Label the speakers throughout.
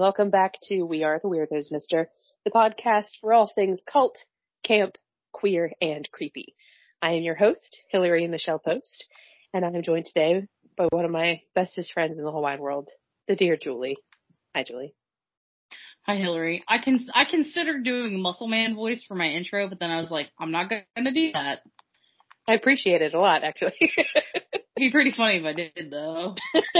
Speaker 1: welcome back to We Are the Weirdos, Mister, the podcast for all things cult, camp, queer, and creepy. I am your host, Hillary Michelle Post, and I am joined today by one of my bestest friends in the whole wide world, the dear Julie. Hi, Julie.
Speaker 2: Hi, Hillary. I considered doing a muscle man voice for my intro, but then I was like, I'm not going to do that.
Speaker 1: I appreciate it a lot, actually.
Speaker 2: It'd be pretty funny if I did, though.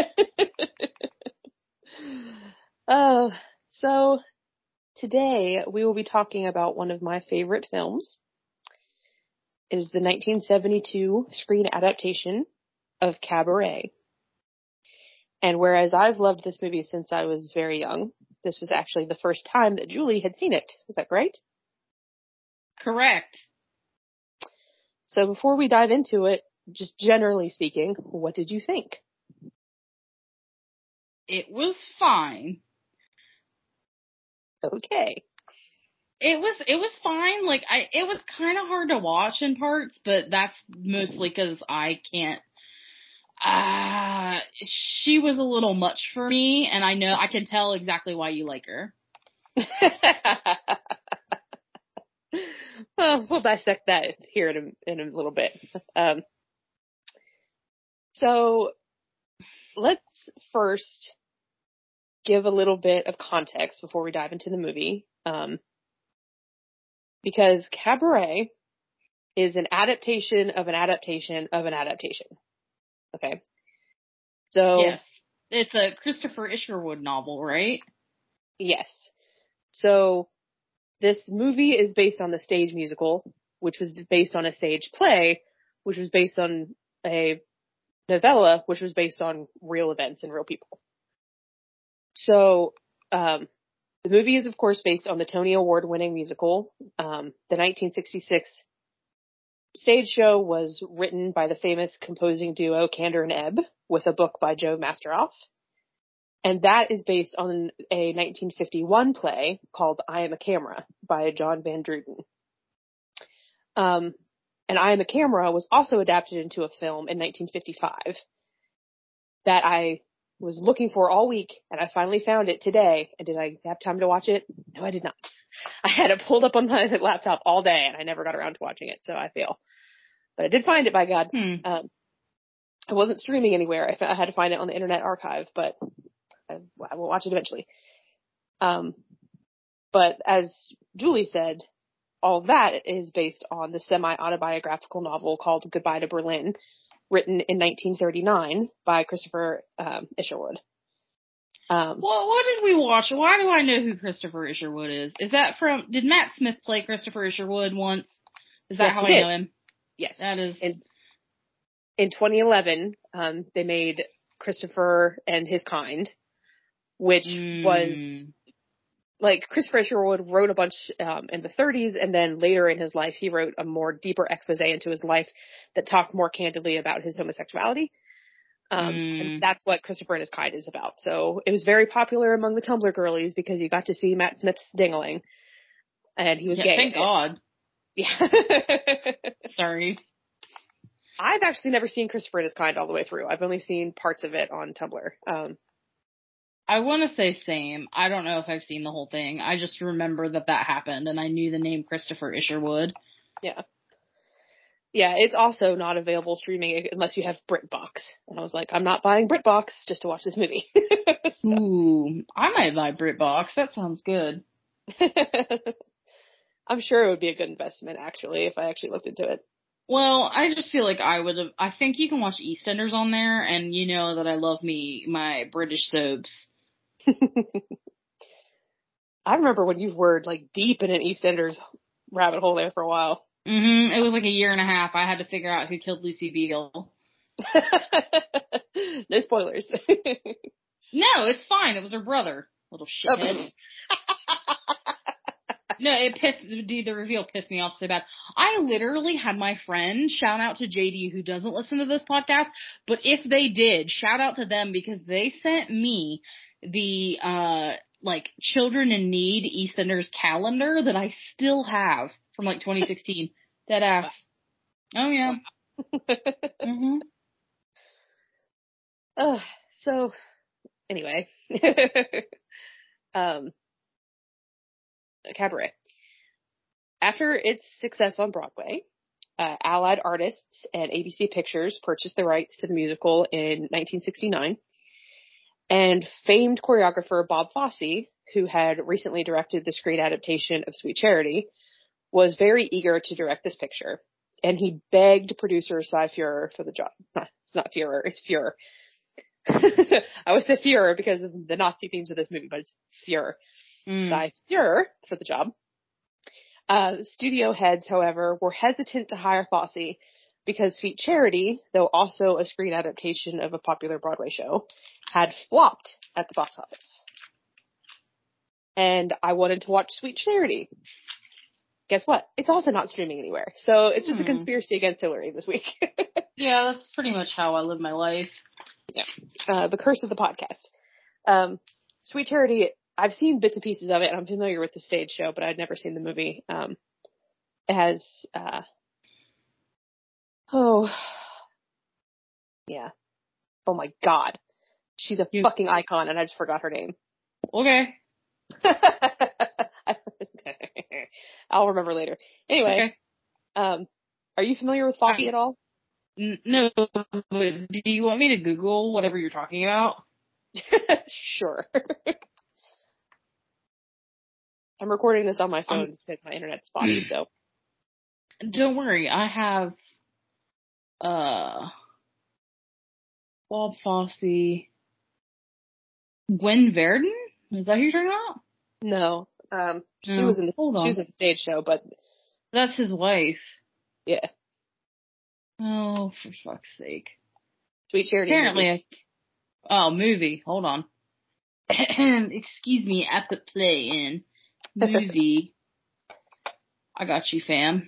Speaker 1: Oh, so today we will be talking about one of my favorite films. It is the 1972 screen adaptation of Cabaret. And whereas I've loved this movie since I was very young, this was actually the first time that Julie had seen it. Is that right?
Speaker 2: Correct.
Speaker 1: So before we dive into it, just generally speaking, what did you think?
Speaker 2: It was fine.
Speaker 1: Okay.
Speaker 2: It was fine. Like, it was kind of hard to watch in parts, but that's mostly because I can't. She was a little much for me, and I can tell exactly why you like her.
Speaker 1: Well, we'll dissect that here in a little bit. So let's first give a little bit of context before we dive into the movie. Because Cabaret is an adaptation of an adaptation of an adaptation. Okay. So.
Speaker 2: Yes. It's a Christopher Isherwood novel, right?
Speaker 1: Yes. So this movie is based on the stage musical, which was based on a stage play, which was based on a novella, which was based on real events and real people. So, the movie is, of course, based on the Tony Award-winning musical. The 1966 stage show was written by the famous composing duo Kander and Ebb, with a book by Joe Masteroff. And that is based on a 1951 play called I Am a Camera by John Van Druten. And I Am a Camera was also adapted into a film in 1955 that I was looking for all week, and I finally found it today. And did I have time to watch it? No, I did not. I had it pulled up on my laptop all day, and I never got around to watching it, so I fail. But I did find it, by God. I wasn't streaming anywhere. I had to find it on the Internet Archive, but I will watch it eventually. But as Julie said, all of that is based on the semi-autobiographical novel called Goodbye to Berlin, written in 1939 by Christopher Isherwood.
Speaker 2: Well, what did we watch? Why do I know who Christopher Isherwood is? Is that did Matt Smith play Christopher Isherwood once? Is that how I know him?
Speaker 1: Yes.
Speaker 2: That is.
Speaker 1: In 2011, they made Christopher and His Kind, which was, like, Christopher Isherwood wrote a bunch in the 30s, and then later in his life, he wrote a more deeper expose into his life that talked more candidly about his homosexuality. And that's what Christopher and His Kind is about. So it was very popular among the Tumblr girlies because you got to see Matt Smith's dingling, and he was gay.
Speaker 2: Thank God.
Speaker 1: Yeah.
Speaker 2: Sorry.
Speaker 1: I've actually never seen Christopher and His Kind all the way through. I've only seen parts of it on Tumblr.
Speaker 2: I want to say same. I don't know if I've seen the whole thing. I just remember that happened, and I knew the name Christopher Isherwood.
Speaker 1: Yeah. Yeah, it's also not available streaming unless you have BritBox. And I was like, I'm not buying BritBox just to watch this movie.
Speaker 2: So. Ooh, I might buy BritBox. That sounds good.
Speaker 1: I'm sure it would be a good investment, actually, if I actually looked into it.
Speaker 2: Well, I just feel like I think you can watch EastEnders on there, and you know that I love my British soaps.
Speaker 1: I remember when you were, like, deep in an EastEnders rabbit hole there for a while.
Speaker 2: It was like a year and a half. I had to figure out who killed Lucy Beagle.
Speaker 1: No spoilers.
Speaker 2: No, it's fine. It was her brother. Little shithead. No, the reveal pissed me off so bad. I literally had my friend, shout out to JD who doesn't listen to this podcast, but if they did, shout out to them because they sent me the, Children in Need EastEnders calendar that I still have from, 2016. Deadass. Oh, yeah.
Speaker 1: So, anyway. Um, Cabaret. After its success on Broadway, Allied Artists and ABC Pictures purchased the rights to the musical in 1969, and famed choreographer Bob Fosse, who had recently directed the screen adaptation of Sweet Charity, was very eager to direct this picture, and he begged producer Cy Feuer for the job. It's not Feuer, it's Feuer. I would say Feuer because of the Nazi themes of this movie, but it's Feuer. Cy Feuer for the job. Studio heads, however, were hesitant to hire Fosse because Sweet Charity, though also a screen adaptation of a popular Broadway show, had flopped at the box office. And I wanted to watch Sweet Charity. Guess what? It's also not streaming anywhere. So it's just a conspiracy against Hillary this week.
Speaker 2: Yeah, that's pretty much how I live my life.
Speaker 1: Yeah. The curse of the podcast. Sweet Charity, I've seen bits and pieces of it, and I'm familiar with the stage show, but I'd never seen the movie. It has, oh my god. She's a fucking icon, and I just forgot her name.
Speaker 2: Okay.
Speaker 1: I'll remember later. Anyway,
Speaker 2: okay.
Speaker 1: Are you familiar with Fosse at all?
Speaker 2: No. Do you want me to Google whatever you're talking about?
Speaker 1: Sure. I'm recording this on my phone because my internet's spotty, so.
Speaker 2: Don't worry, I have, Bob Fosse. Gwen Verdon? Is that who you're talking about?
Speaker 1: No. She was in the stage show, but.
Speaker 2: That's his wife.
Speaker 1: Yeah.
Speaker 2: Oh, for fuck's sake.
Speaker 1: Sweet Charity.
Speaker 2: Apparently movie. Hold on. Excuse me, I put play in. Movie. I got you, fam.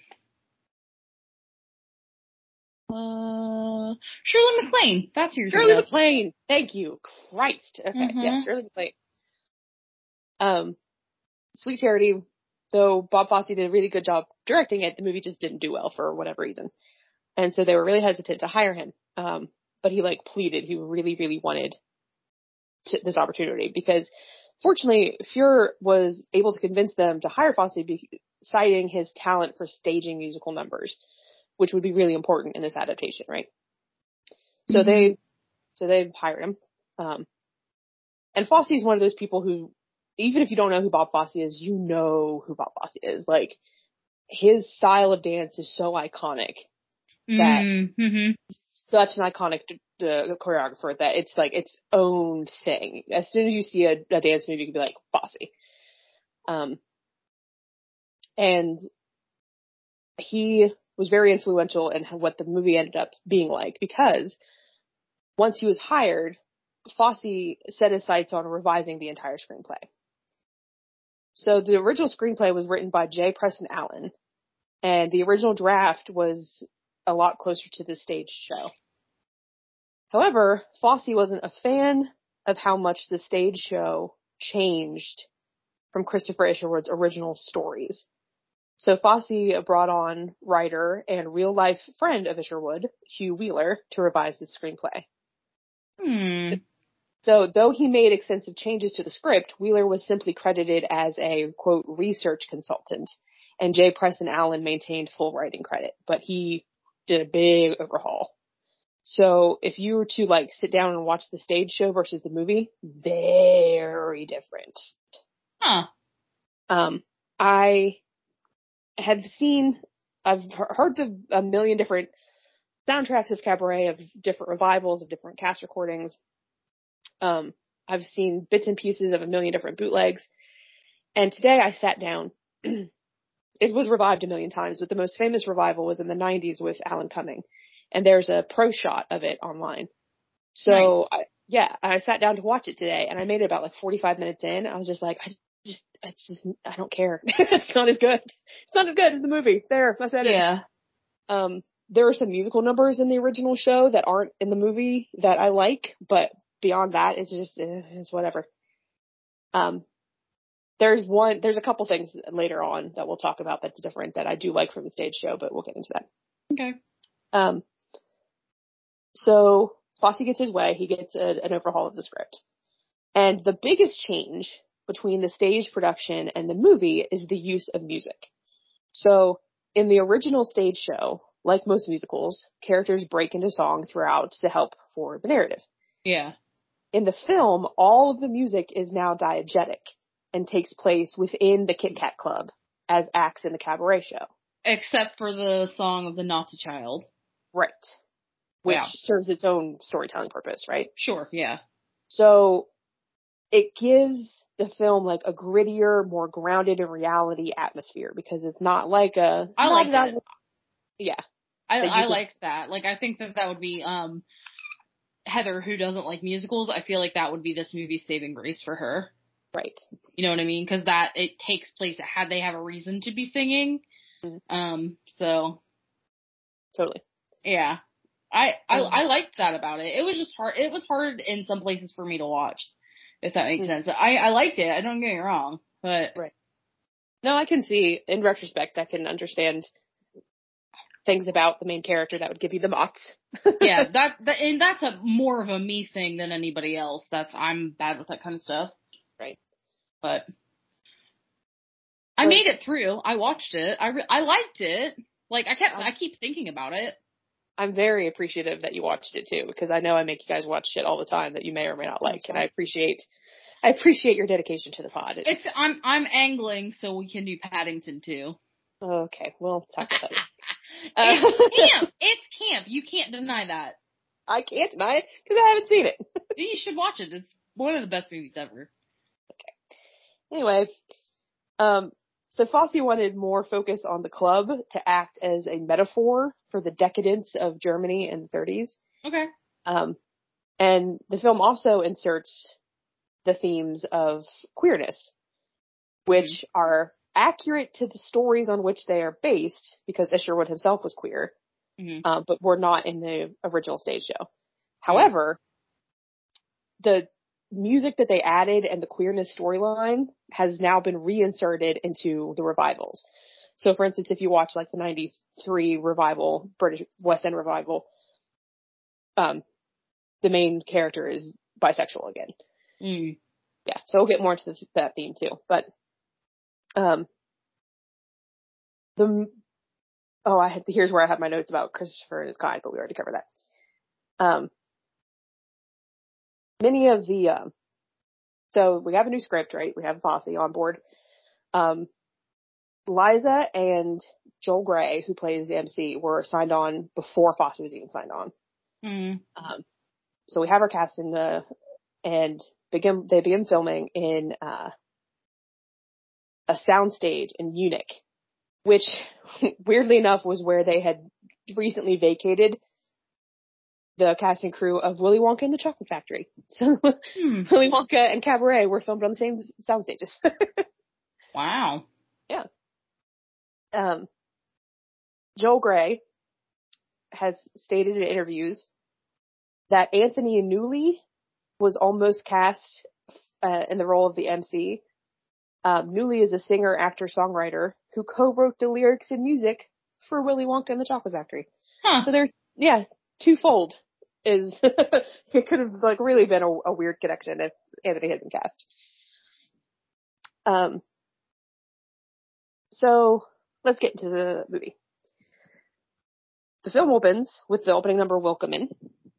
Speaker 2: Shirley MacLaine. That's who you're talking about.
Speaker 1: Shirley MacLaine. Thank you. Christ. Okay. Yeah, Shirley MacLaine. Sweet Charity, though Bob Fosse did a really good job directing it, the movie just didn't do well for whatever reason. And so they were really hesitant to hire him. But he pleaded. He really, really wanted this opportunity because fortunately Feuer was able to convince them to hire Fosse citing his talent for staging musical numbers, which would be really important in this adaptation, right? So they hired him. And Fosse's one of those people who, even if you don't know who Bob Fosse is, you know who Bob Fosse is. Like, his style of dance is so iconic that such an iconic choreographer that it's like its own thing. As soon as you see a dance movie, you can be like, Fosse. And he was very influential in what the movie ended up being like, because once he was hired, Fosse set his sights on revising the entire screenplay. So the original screenplay was written by J. Preston Allen, and the original draft was a lot closer to the stage show. However, Fosse wasn't a fan of how much the stage show changed from Christopher Isherwood's original stories. So Fosse brought on writer and real-life friend of Isherwood, Hugh Wheeler, to revise the screenplay. So though he made extensive changes to the script, Wheeler was simply credited as a, quote, research consultant, and J. Preston Allen maintained full writing credit, but he did a big overhaul. So if you were to sit down and watch the stage show versus the movie, very different. I've heard a million different soundtracks of Cabaret, of different revivals, of different cast recordings. I've seen bits and pieces of a million different bootlegs. And today I sat down. It was revived a million times, but the most famous revival was in the 90s with Alan Cumming. And there's a pro shot of it online. So, nice. I sat down to watch it today, and I made it about 45 minutes in. I was just like, I don't care. It's not as good. It's not as good as the movie. There, I said it. Yeah. There are some musical numbers in the original show that aren't in the movie that I like, but beyond that, it's just, it's whatever. There's a couple things later on that we'll talk about that's different that I do like from the stage show, but we'll get into that.
Speaker 2: Okay.
Speaker 1: So Fosse gets his way. He gets an overhaul of the script. And the biggest change between the stage production and the movie is the use of music. So in the original stage show, like most musicals, characters break into song throughout to help for the narrative.
Speaker 2: Yeah.
Speaker 1: In the film, all of the music is now diegetic and takes place within the Kit Kat Club as acts in the cabaret show.
Speaker 2: Except for the song of the Nazi child.
Speaker 1: Right. Which serves its own storytelling purpose, right?
Speaker 2: Sure, yeah.
Speaker 1: So it gives the film like a grittier, more grounded in reality atmosphere because it's not like a...
Speaker 2: I like that.
Speaker 1: Yeah.
Speaker 2: I liked that. Like, I think that would be, Heather, who doesn't like musicals, I feel like that would be this movie's saving grace for her.
Speaker 1: Right.
Speaker 2: You know what I mean? Because it takes place, they have a reason to be singing. Mm-hmm. So.
Speaker 1: Totally.
Speaker 2: Yeah. I liked that about it. It was just hard. It was hard in some places for me to watch, if that makes sense. I liked it. I don't get me wrong, but.
Speaker 1: Right. No, I can see, in retrospect, I can understand things about the main character that would give you the mots.
Speaker 2: Yeah, and that's more of a me thing than anybody else. I'm bad with that kind of stuff.
Speaker 1: Right.
Speaker 2: But I made it through. I watched it. I liked it. Like, I keep thinking about it.
Speaker 1: I'm very appreciative that you watched it too, because I know I make you guys watch shit all the time that you may or may not like, and I appreciate your dedication to the pod.
Speaker 2: I'm angling so we can do Paddington too.
Speaker 1: Okay, we'll talk about that.
Speaker 2: It's camp. It's camp. You can't deny that.
Speaker 1: I can't deny it because I haven't seen it.
Speaker 2: You should watch it. It's one of the best movies ever.
Speaker 1: Okay. Anyway, so Fosse wanted more focus on the club to act as a metaphor for the decadence of Germany in the 30s.
Speaker 2: Okay.
Speaker 1: And the film also inserts the themes of queerness, which are accurate to the stories on which they are based, because Isherwood himself was queer, but were not in the original stage show. However, the music that they added and the queerness storyline has now been reinserted into the revivals. So, for instance, if you watch like the 93 revival, British West End revival, the main character is bisexual again. Yeah, so we'll get more into that theme too. But here's where I have my notes about Christopher and his kind, but we already covered that. Many of the so we have a new script, right? We have Fosse on board. Liza and Joel Grey, who plays the MC, were signed on before Fosse was even signed on. So we have our cast and they begin filming in a soundstage in Munich, which weirdly enough was where they had recently vacated the cast and crew of Willy Wonka and the Chocolate Factory. So Willy Wonka and Cabaret were filmed on the same sound stages.
Speaker 2: Wow.
Speaker 1: Yeah. Joel Grey has stated in interviews that Anthony Newley was almost cast in the role of the MC. Newley is a singer, actor, songwriter who co-wrote the lyrics and music for Willy Wonka and the Chocolate Factory. So they're, twofold. It could have like really been a weird connection if Anthony had been cast. So let's get into the movie. The film opens with the opening number Willkommen.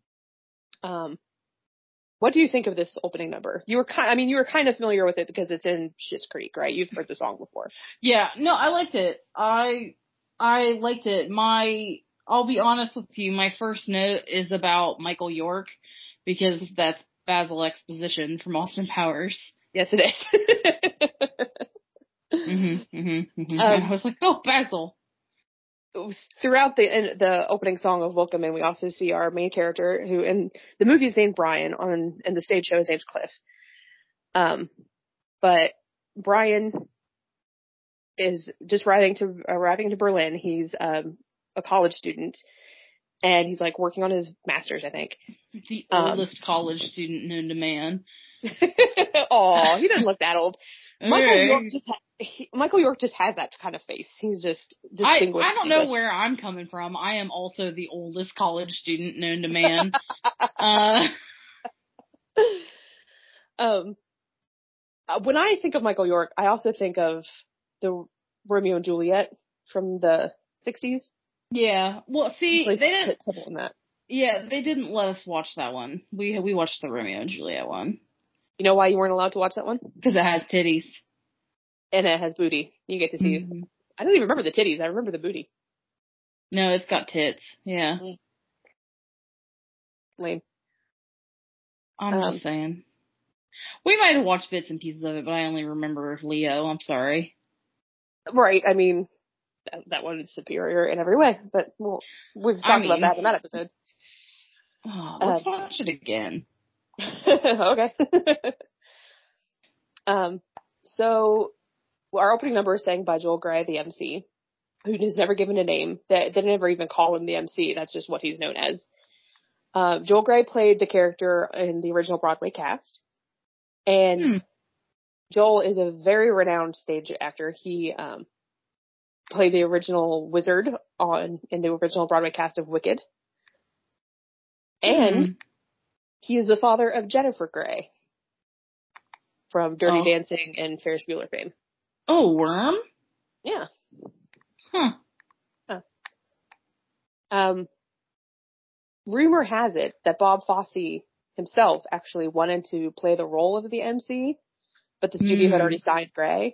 Speaker 1: What do you think of this opening number? You were kind of familiar with it because it's in Schitt's Creek, right? You've heard the song before.
Speaker 2: Yeah, no, I liked it. I liked it. I'll be honest with you, my first note is about Michael York, because that's Basil Exposition from Austin Powers.
Speaker 1: Yes, it is.
Speaker 2: I was like, oh, Basil.
Speaker 1: Throughout the opening song of Willkommen, we also see our main character, who in the movie is named Brian, in the stage show his name's Cliff. But Brian is just arriving to Berlin. He's a college student, and he's like working on his master's, I think.
Speaker 2: The oldest college student known to man.
Speaker 1: Aw, he doesn't look that old. Michael York just has that kind of face. He's just distinguished.
Speaker 2: I don't know where I'm coming from. I am also the oldest college student known to man.
Speaker 1: when I think of Michael York, I also think of the Romeo and Juliet from the 60s.
Speaker 2: Yeah. Well, see,
Speaker 1: He
Speaker 2: they
Speaker 1: plays
Speaker 2: didn't.
Speaker 1: Kit in that.
Speaker 2: Yeah, they didn't let us watch that one. We watched the Romeo and Juliet one
Speaker 1: You know why you weren't allowed to watch that one?
Speaker 2: because it has titties.
Speaker 1: And it has booty. You get to see.
Speaker 2: Mm-hmm.
Speaker 1: I don't even remember the titties. I remember the booty.
Speaker 2: No, it's got tits. Yeah.
Speaker 1: Lame.
Speaker 2: I'm just saying. We might have watched bits and pieces of it, but I only remember Leo. I'm sorry.
Speaker 1: Right. I mean, that one is superior in every way, but we've talked about that in that episode.
Speaker 2: Oh, let's watch it again.
Speaker 1: Okay. So our opening number is sang by Joel Grey, the MC, who is never given a name. They never even call him the MC. That's just what he's known as. Joel Grey played the character in the original Broadway cast. And Joel is a very renowned stage actor. He played the original wizard in the original Broadway cast of Wicked. And he is the father of Jennifer Grey from Dirty Dancing and Ferris Bueller fame.
Speaker 2: Oh, Worm?
Speaker 1: Yeah.
Speaker 2: Huh.
Speaker 1: Rumor has it that Bob Fosse himself actually wanted to play the role of the MC, but the studio had already signed Grey.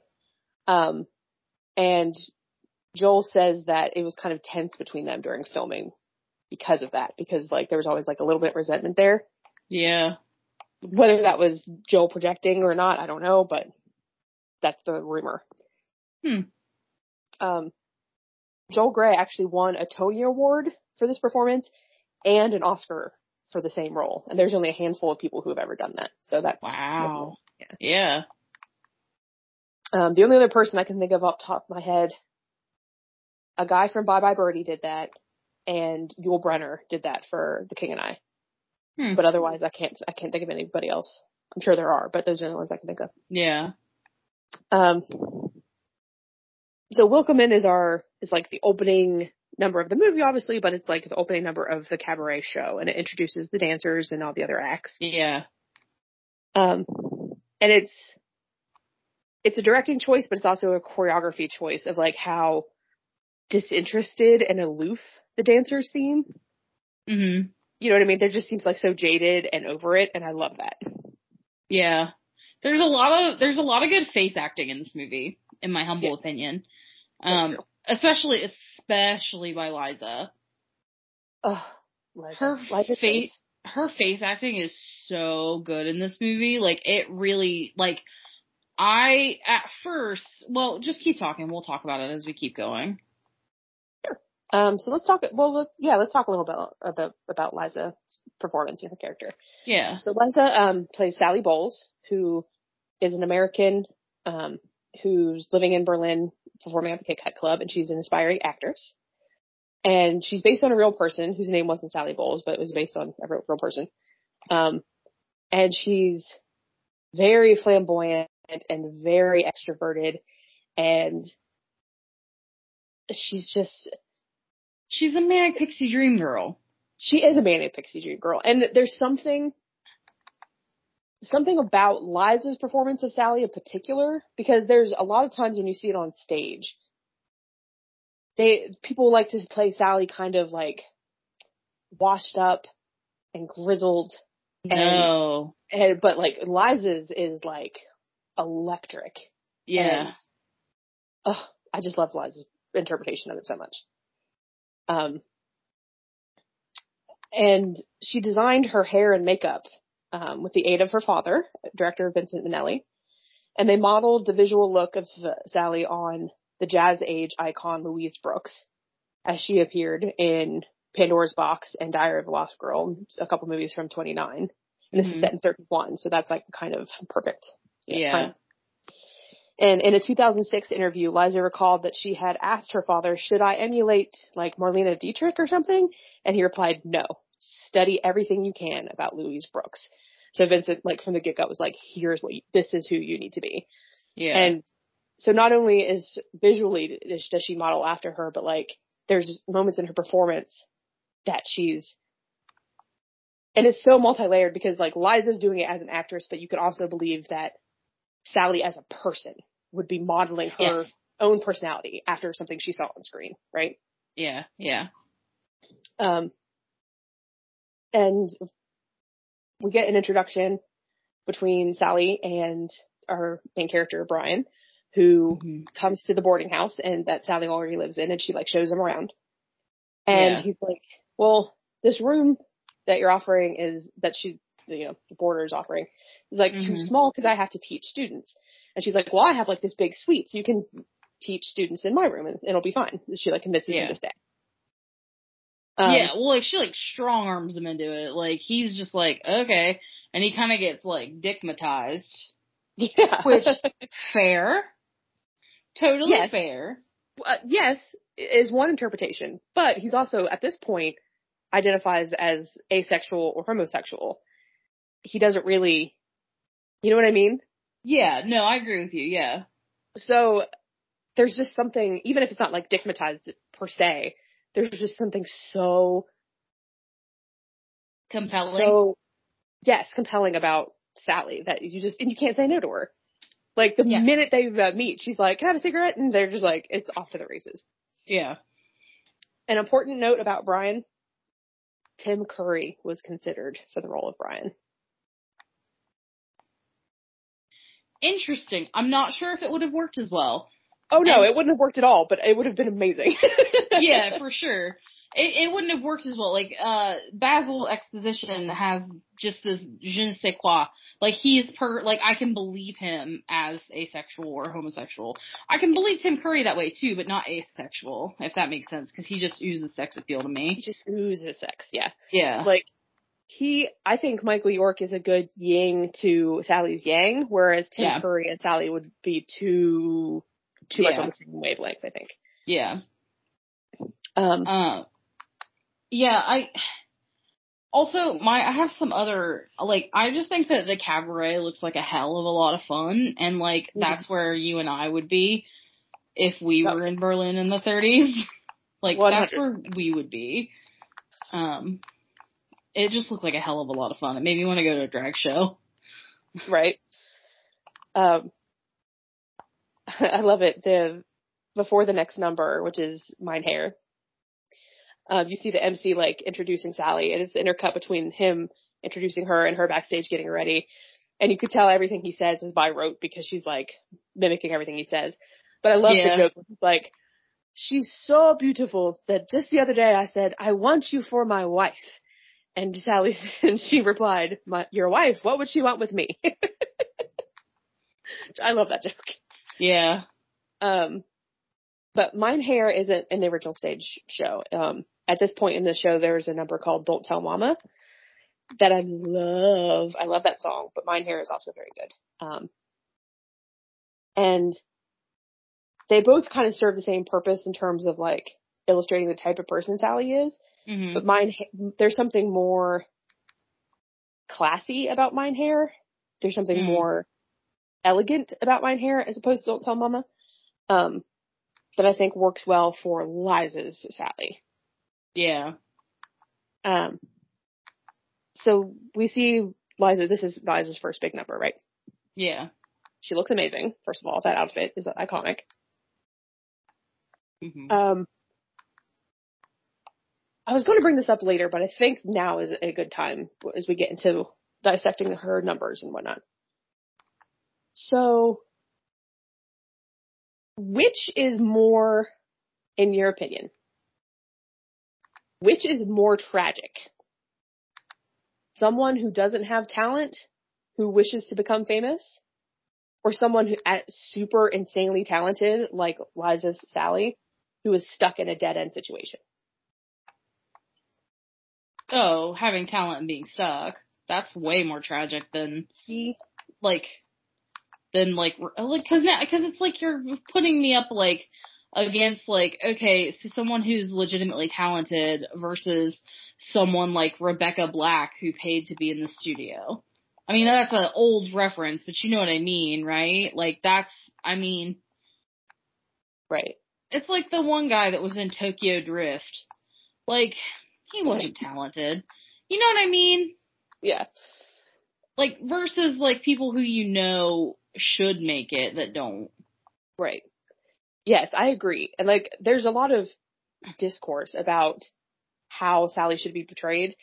Speaker 1: And Joel says that it was kind of tense between them during filming because of that, because like there was always like a little bit of resentment there.
Speaker 2: Yeah.
Speaker 1: Whether that was Joel projecting or not, I don't know, but that's the rumor. Joel Grey actually won a Tony Award for this performance and an Oscar for the same role. And there's only a handful of people who have ever done that. So that's...
Speaker 2: Wow. Yeah.
Speaker 1: The only other person I can think of off the top of my head, a guy from Bye Bye Birdie did that, and Yul Brynner did that for The King and I. But otherwise, I can't think of anybody else. I'm sure there are, but those are the ones I can think of.
Speaker 2: Yeah.
Speaker 1: So Welcome In is like the opening number of the movie, obviously, but it's like the opening number of the cabaret show, and it introduces the dancers and all the other acts.
Speaker 2: Yeah.
Speaker 1: And it's a directing choice, but it's also a choreography choice of like how disinterested and aloof the dancers seem.
Speaker 2: Mm-hmm.
Speaker 1: You know what I mean? They just seems like so jaded and over it, and I love that.
Speaker 2: Yeah. There's a lot of good face acting in this movie, in my humble opinion. Especially by Liza.
Speaker 1: Liza.
Speaker 2: Her face acting is so good in this movie. Like, it really, like, at first, well, just keep talking. We'll talk about it as we keep going.
Speaker 1: So let's talk. Let's talk a little bit about Liza's performance in her character.
Speaker 2: Yeah.
Speaker 1: So Liza plays Sally Bowles, who is an American who's living in Berlin, performing at the Kit Kat Club, and she's an aspiring actress. And she's based on a real person whose name wasn't Sally Bowles, but it was based on a real person. And she's very flamboyant and very extroverted, and
Speaker 2: she's a manic pixie dream girl.
Speaker 1: She is a manic pixie dream girl. And there's something about Liza's performance of Sally in particular, because there's a lot of times when you see it on stage, people like to play Sally kind of like washed up and grizzled.
Speaker 2: No.
Speaker 1: But like Liza's is like electric.
Speaker 2: Yeah.
Speaker 1: And, I just love Liza's interpretation of it so much. And she designed her hair and makeup with the aid of her father, director Vincent Minnelli. And they modeled the visual look of Sally on the jazz age icon Louise Brooks, as she appeared in Pandora's Box and Diary of a Lost Girl, a couple movies from 29. And this is set in 31, so that's like kind of perfect. Time. And in a 2006 interview, Liza recalled that she had asked her father, should I emulate like Marlene Dietrich or something? And he replied, no, study everything you can about Louise Brooks. So Vincent, like from the get-go, was like, this is who you need to be.
Speaker 2: Yeah.
Speaker 1: And so not only is visually does she model after her, but like there's moments in her performance that and it's so multi-layered because like Liza's doing it as an actress, but you could also believe that Sally as a person would be modeling her own personality after something she saw on screen, right?
Speaker 2: Yeah, yeah.
Speaker 1: And we get an introduction between Sally and our main character, Brian, who comes to the boarding house and that Sally already lives in, and she like shows him around. And he's like, well, this room that you're offering is that she's, you know, the boarder is offering is like too small because I have to teach students. And she's like, well, I have like this big suite, so you can teach students in my room and it'll be fine. And she like convinces him to stay.
Speaker 2: Well, like she like strong arms him into it. Like he's just like, okay, and he kind of gets like dickmatized.
Speaker 1: Yeah,
Speaker 2: which fair, totally fair.
Speaker 1: Yes, is one interpretation, but he's also at this point identifies as asexual or homosexual. He doesn't really, you know what I mean?
Speaker 2: Yeah, no, I agree with you. Yeah.
Speaker 1: So there's just something, even if it's not like dickmatized per se, there's just something so
Speaker 2: compelling.
Speaker 1: So, yes, compelling about Sally that you can't say no to her. Like the minute they meet, she's like, "Can I have a cigarette?" And they're just like, it's off to the races.
Speaker 2: Yeah.
Speaker 1: An important note about Brian: Tim Curry was considered for the role of Brian.
Speaker 2: Interesting. I'm not sure if it would have worked as well.
Speaker 1: Oh no, it wouldn't have worked at all, but it would have been amazing.
Speaker 2: Yeah, for sure. It wouldn't have worked as well. Like, Basil Exposition has just this je ne sais quoi. Like, I can believe him as asexual or homosexual. I can believe Tim Curry that way too, but not asexual, if that makes sense, because he just oozes sex appeal to me.
Speaker 1: He just oozes sex, yeah.
Speaker 2: Yeah.
Speaker 1: Like, I think Michael York is a good yin to Sally's yang, whereas Tim Curry and Sally would be too much on the same wavelength, I think.
Speaker 2: Yeah. I have some other, like, I just think that the cabaret looks like a hell of a lot of fun, and, like, that's where you and I would be if we were in Berlin in the 30s. Like,
Speaker 1: 100.
Speaker 2: That's where we would be. It just looked like a hell of a lot of fun. It made me want to go to a drag show.
Speaker 1: Right. I love it. Before the next number, which is Mein Herr, you see the MC like introducing Sally, and it's the intercut between him introducing her and her backstage getting her ready. And you could tell everything he says is by rote because she's like mimicking everything he says. But I love the joke. It's like, she's so beautiful that just the other day I said, I want you for my wife. And Sally, and she replied, your wife, what would she want with me? I love that joke.
Speaker 2: Yeah.
Speaker 1: But Mein Herr isn't in the original stage show. At this point in the show, there's a number called Don't Tell Mama that I love. I love that song, but Mein Herr is also very good. And they both kind of serve the same purpose in terms of like illustrating the type of person Sally is.
Speaker 2: Mm-hmm.
Speaker 1: But there's something more classy about Mein Herr. There's something more elegant about Mein Herr as opposed to Don't Tell Mama. That I think works well for Liza's Sally.
Speaker 2: Yeah.
Speaker 1: So we see Liza, this is Liza's first big number, right?
Speaker 2: Yeah.
Speaker 1: She looks amazing, first of all. That outfit is iconic.
Speaker 2: Mm-hmm.
Speaker 1: I was going to bring this up later, but I think now is a good time as we get into dissecting her numbers and whatnot. So, which is more, in your opinion, which is more tragic? Someone who doesn't have talent, who wishes to become famous, or someone who super insanely talented, like Liza's Sally, who is stuck in a dead-end situation?
Speaker 2: Oh, having talent and being stuck. That's way more tragic than, cause it's like you're putting me up, like, against, like, okay, so someone who's legitimately talented versus someone like Rebecca Black who paid to be in the studio. I mean, that's an old reference, but you know what I mean, right? Like,
Speaker 1: right.
Speaker 2: It's like the one guy that was in Tokyo Drift. Like, he wasn't talented. You know what I mean?
Speaker 1: Yeah.
Speaker 2: Like, versus, like, people who you know should make it that don't.
Speaker 1: Right. Yes, I agree. And like, there's a lot of discourse about how Sally should be portrayed.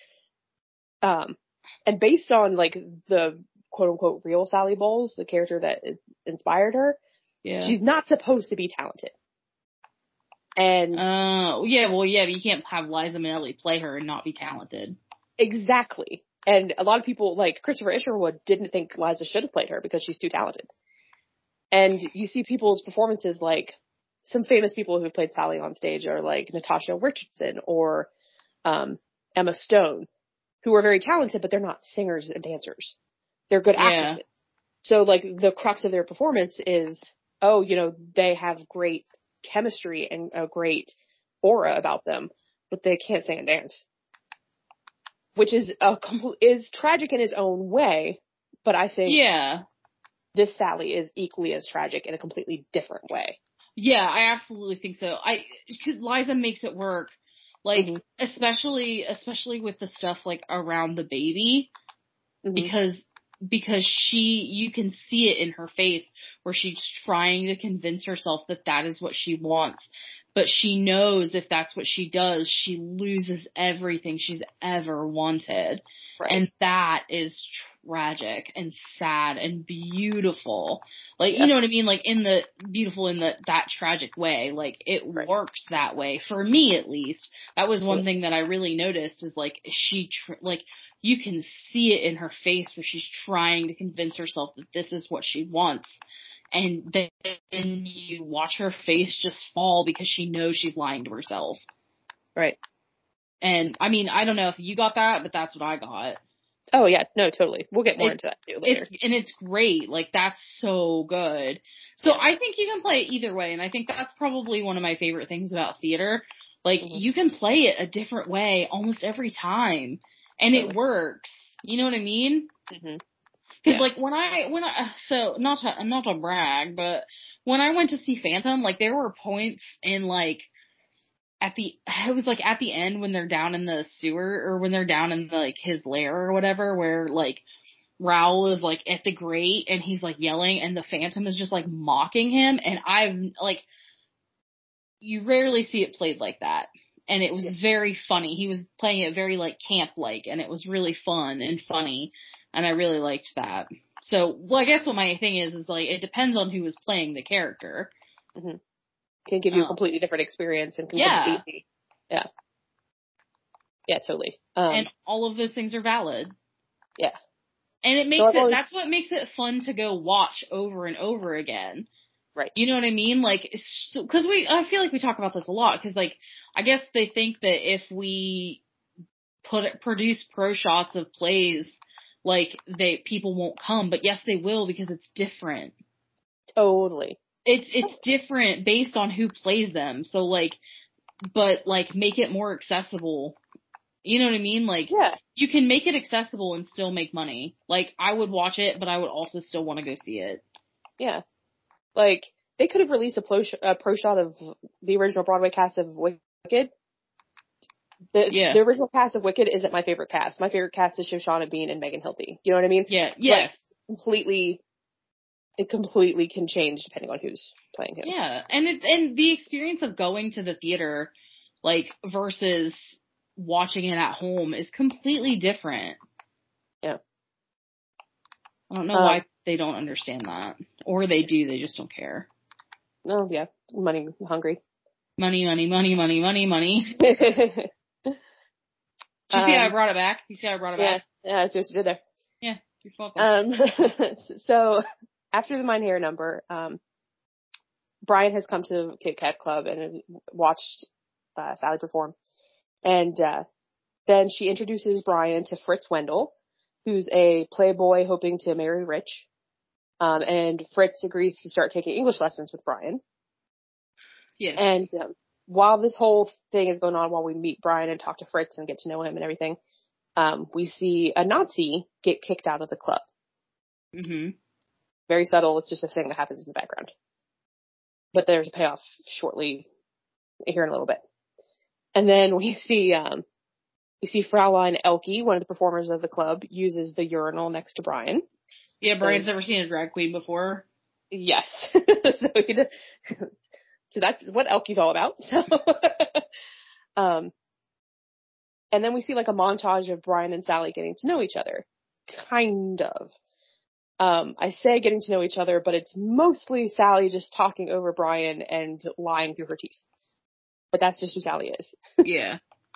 Speaker 1: And based on like the quote unquote real Sally Bowles, the character that inspired her, she's not supposed to be talented. And
Speaker 2: but you can't have Liza Minnelli play her and not be talented.
Speaker 1: Exactly. And a lot of people, like Christopher Isherwood, didn't think Liza should have played her because she's too talented. And you see people's performances, like some famous people who have played Sally on stage are like Natasha Richardson or Emma Stone, who are very talented, but they're not singers and dancers. They're good actresses. So like the crux of their performance is, they have great chemistry and a great aura about them, but they can't sing and dance. Which is is tragic in its own way, but I think this Sally is equally as tragic in a completely different way.
Speaker 2: Yeah, I absolutely think so. Because Liza makes it work, like especially with the stuff like around the baby, because you can see it in her face where she's trying to convince herself that is what she wants. But she knows if that's what she does, she loses everything she's ever wanted. Right. And that is tragic and sad and beautiful. Like, you know what I mean? Like beautiful in that tragic way. Like it works that way. For me, at least. That was one thing that I really noticed is like you can see it in her face where she's trying to convince herself that this is what she wants. And then you watch her face just fall because she knows she's lying to herself.
Speaker 1: Right.
Speaker 2: And, I mean, I don't know if you got that, but that's what I got.
Speaker 1: Oh, yeah. No, totally. We'll get more into that, too, later.
Speaker 2: It's great. Like, that's so good. So, I think you can play it either way, and I think that's probably one of my favorite things about theater. Like, you can play it a different way almost every time, and it works. You know what I mean? Mm-hmm. Because like when I so not to brag, but when I went to see Phantom, like there were points in like at the end when they're down in the sewer or when they're down in like his lair or whatever, where like Raoul is like at the grate and he's like yelling and the Phantom is just like mocking him, and I've like you rarely see it played like that. And it was very funny. He was playing it very like camp like, and it was really fun and funny. And I really liked that. So, I guess what my thing is like, it depends on who is playing the character.
Speaker 1: Mm-hmm. Can give you a completely different experience and completely. Yeah, totally.
Speaker 2: And all of those things are valid.
Speaker 1: Yeah.
Speaker 2: And it makes that's what makes it fun to go watch over and over again.
Speaker 1: Right.
Speaker 2: You know what I mean? Like, cause I feel like we talk about this a lot, cause like, I guess they think that if we produce pro shots of plays, like people won't come, but yes, they will because it's different.
Speaker 1: Totally.
Speaker 2: It's different based on who plays them. So like, but like make it more accessible. You know what I mean? Like, you can make it accessible and still make money. Like, I would watch it, but I would also still want to go see it.
Speaker 1: Yeah. Like, they could have released a pro shot of the original Broadway cast of Wicked. The original cast of Wicked isn't my favorite cast. My favorite cast is Shoshana Bean and Megan Hilty. You know what I mean?
Speaker 2: Yeah. Yes.
Speaker 1: Like, it completely can change depending on who's playing who.
Speaker 2: Yeah. And the experience of going to the theater, like, versus watching it at home is completely different.
Speaker 1: Yeah.
Speaker 2: I don't know why they don't understand that. Or they do, they just don't care.
Speaker 1: No, yeah. Money hungry.
Speaker 2: Money. Did you see how I brought it back?
Speaker 1: Yeah, I see what you did there.
Speaker 2: Yeah, you're welcome.
Speaker 1: So, after the Mein Herr number, Brian has come to Kit Kat Club and watched Sally perform. And then she introduces Brian to Fritz Wendell, who's a playboy hoping to marry rich. And Fritz agrees to start taking English lessons with Brian.
Speaker 2: Yes.
Speaker 1: And while this whole thing is going on, while we meet Brian and talk to Fritz and get to know him and everything, we see a Nazi get kicked out of the club.
Speaker 2: Mm-hmm.
Speaker 1: Very subtle. It's just a thing that happens in the background. But there's a payoff shortly here in a little bit. And then we see Fraulein Elke, one of the performers of the club, uses the urinal next to Brian.
Speaker 2: Yeah, Brian's never seen a drag queen before.
Speaker 1: Yes. So that's what Elky's all about. So, and then we see like a montage of Brian and Sally getting to know each other. Kind of. I say getting to know each other, but it's mostly Sally just talking over Brian and lying through her teeth. But that's just who Sally is.
Speaker 2: Yeah.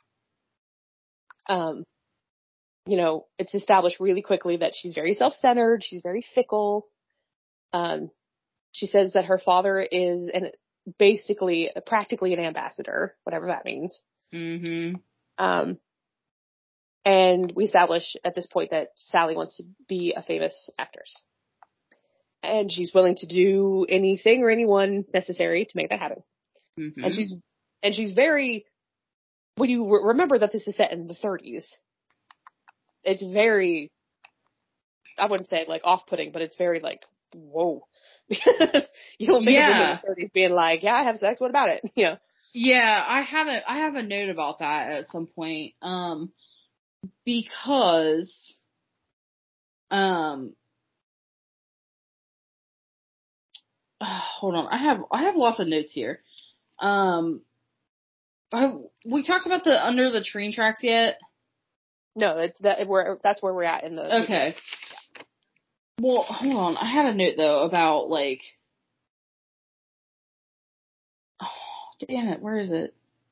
Speaker 1: You know, it's established really quickly that she's very self-centered, she's very fickle. She says that her father is practically an ambassador, whatever that means.
Speaker 2: Mm-hmm.
Speaker 1: And we establish at this point that Sally wants to be a famous actress. And she's willing to do anything or anyone necessary to make that happen.
Speaker 2: Mm-hmm.
Speaker 1: And she's very, when you remember that this is set in the 30s, it's very, I wouldn't say like off-putting, but it's very like, whoa. Because you don't think of women in the 30s being like, yeah, I have sex, what about it? You know?
Speaker 2: Yeah, I have a note about that at some point. Because, hold on, I have lots of notes here. We talked about the Under the Train Tracks yet?
Speaker 1: No, that's where we're at in the
Speaker 2: okay. Movie. Well, hold on. I had a note though about like, oh, damn it, where is it?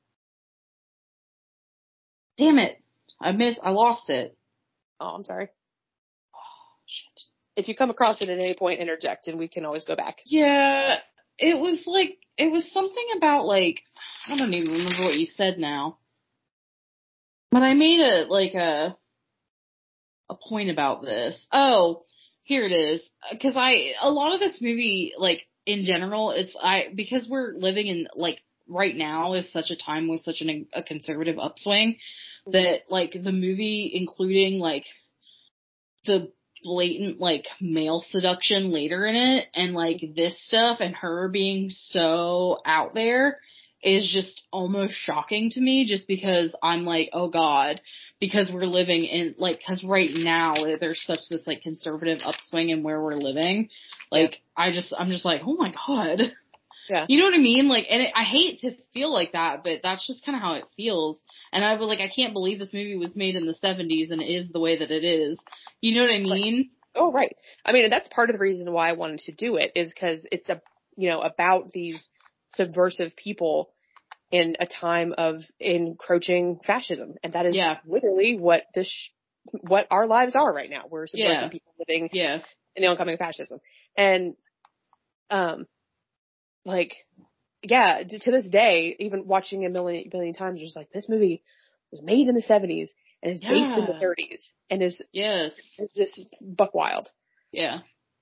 Speaker 2: Damn it, I lost it.
Speaker 1: Oh, I'm sorry.
Speaker 2: Oh, shit.
Speaker 1: If you come across it at any point, interject and we can always go back.
Speaker 2: Yeah, it was something about like, I don't even remember what you said now. But I made a point about this. Oh, here it is. Cause a lot of this movie, like, in general, because we're living in, like, right now is such a time with such a conservative upswing that, like, the movie, including, like, the blatant, like, male seduction later in it, and, like, this stuff, and her being so out there, is just almost shocking to me, just because I'm like, oh god, because we're living in, like, cause right now there's such this, like, conservative upswing in where we're living, like, yeah. I'm just like, oh my god. Yeah. You know what I mean? Like, and I hate to feel like that, but that's just kind of how it feels. And I was like, I can't believe this movie was made in the 70s and is the way that it is. You know what I mean?
Speaker 1: Right. Oh, right. I mean, that's part of the reason why I wanted to do it, is because it's about these subversive people in a time of encroaching fascism. And that is literally what what our lives are right now. We're subversive people living in the oncoming fascism. And, to this day, even watching a million times, just like, this movie was made in the 70s and is based in the 30s and is this buck wild.
Speaker 2: Yeah.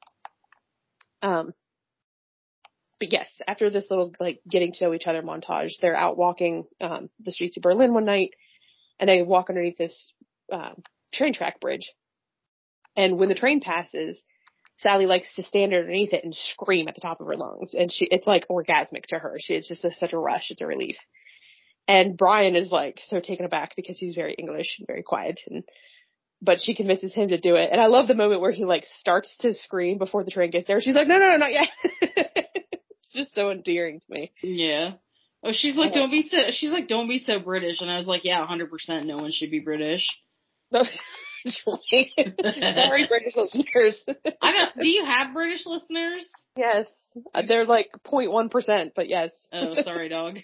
Speaker 1: But yes, after this little, like, getting to know each other montage, they're out walking the streets of Berlin one night, and they walk underneath this train track bridge. And when the train passes, Sally likes to stand underneath it and scream at the top of her lungs. And it's like orgasmic to her. It's just such a rush. It's a relief. And Brian is like so taken aback because he's very English and very quiet. But she convinces him to do it. And I love the moment where he like starts to scream before the train gets there. She's like, no, not yet. It's just so endearing to me.
Speaker 2: Yeah. Oh, she's like, don't be so British. And I was like, yeah, 100% no one should be British.
Speaker 1: No. Sorry, British listeners.
Speaker 2: Do you have British listeners?
Speaker 1: Yes. They're like 0.1%, but yes.
Speaker 2: Oh, sorry, dog.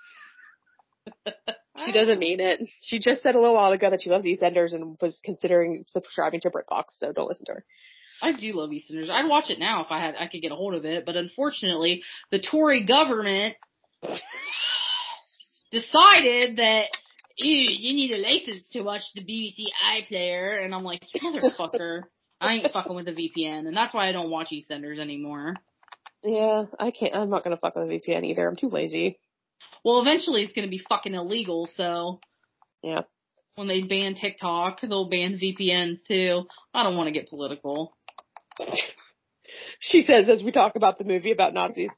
Speaker 1: She doesn't mean it. She just said a little while ago that she loves EastEnders and was considering subscribing to BritBox, so don't listen to her.
Speaker 2: I do love EastEnders. I'd watch it now if I could get a hold of it, but unfortunately, the Tory government decided that you need a license to watch the BBC iPlayer, and I'm like, motherfucker, I ain't fucking with the VPN, and that's why I don't watch EastEnders anymore.
Speaker 1: Yeah, I can't. I'm not gonna fuck with a VPN either. I'm too lazy.
Speaker 2: Well, eventually it's gonna be fucking illegal, so
Speaker 1: yeah.
Speaker 2: When they ban TikTok, they'll ban VPNs too. I don't want to get political.
Speaker 1: She says as we talk about the movie about Nazis.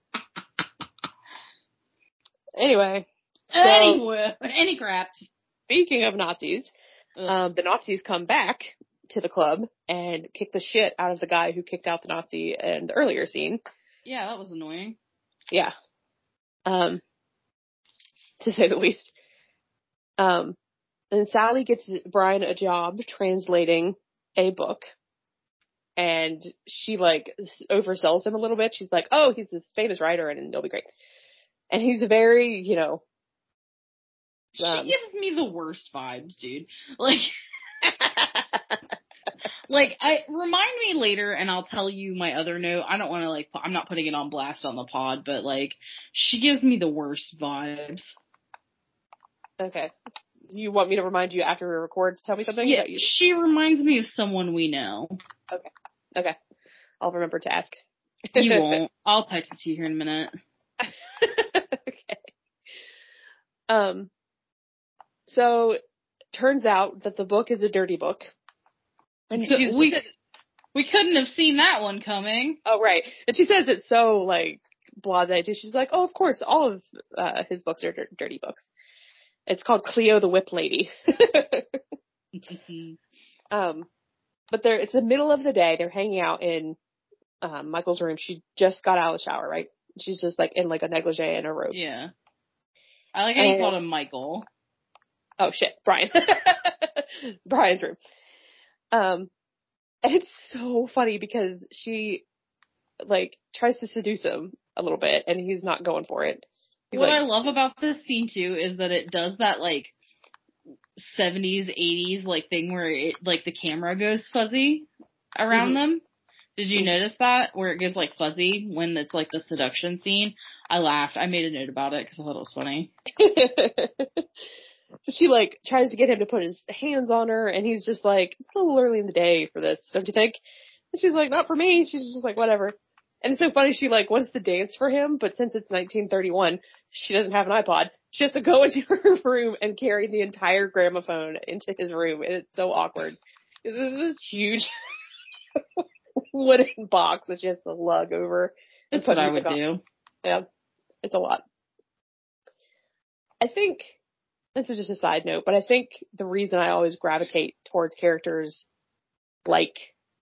Speaker 1: Anyway,
Speaker 2: any crap.
Speaker 1: Speaking of Nazis, the Nazis come back to the club and kick the shit out of the guy who kicked out the Nazi in the earlier scene.
Speaker 2: Yeah, that was annoying.
Speaker 1: Yeah. To say the least. And Sally gets Brian a job translating a book. And she, like, oversells him a little bit. She's like, oh, he's this famous writer and it'll be great. And he's very, you know.
Speaker 2: She gives me the worst vibes, dude. Like, remind me later and I'll tell you my other note. I don't want to, like, I'm not putting it on blast on the pod, but, like, she gives me the worst vibes.
Speaker 1: Okay. Do you want me to remind you after we record to tell me something?
Speaker 2: Yeah, she reminds me of someone we know.
Speaker 1: Okay. I'll remember to ask.
Speaker 2: You won't. I'll text it to you here in a minute.
Speaker 1: Okay. So, turns out that the book is a dirty book. And
Speaker 2: we couldn't have seen that one coming.
Speaker 1: Oh, right. And she says it's so, like, blasé too. She's like, oh, of course, all of his books are dirty books. It's called Cleo the Whip Lady. But it's the middle of the day. They're hanging out in Michael's room. She just got out of the shower, right? She's just, like, in, like, a negligee and a robe.
Speaker 2: Yeah. I like how you called him Michael.
Speaker 1: Oh, shit. Brian. Brian's room. And it's so funny because she, like, tries to seduce him a little bit, and he's not going for it.
Speaker 2: What I love about this scene, too, is that it does that, like, 70s, 80s, like, thing where it, like, the camera goes fuzzy around them. Did you notice that? Where it goes, like, fuzzy when it's, like, the seduction scene? I laughed. I made a note about it because I thought it was funny. She, like, tries to get him to put his hands on her, and he's just like, it's a little early in the day for this, don't you think? And she's like, not for me. She's just like, whatever. And it's so funny, she, like, wants to dance for him, but since it's 1931, she doesn't have an iPod. She has to go into her room and carry the entire gramophone into his room, and it's so awkward. This is this huge wooden box that she has to lug over. That's what I would do.
Speaker 1: Yeah, it's a lot. I think, this is just a side note, but I think the reason I always gravitate towards characters like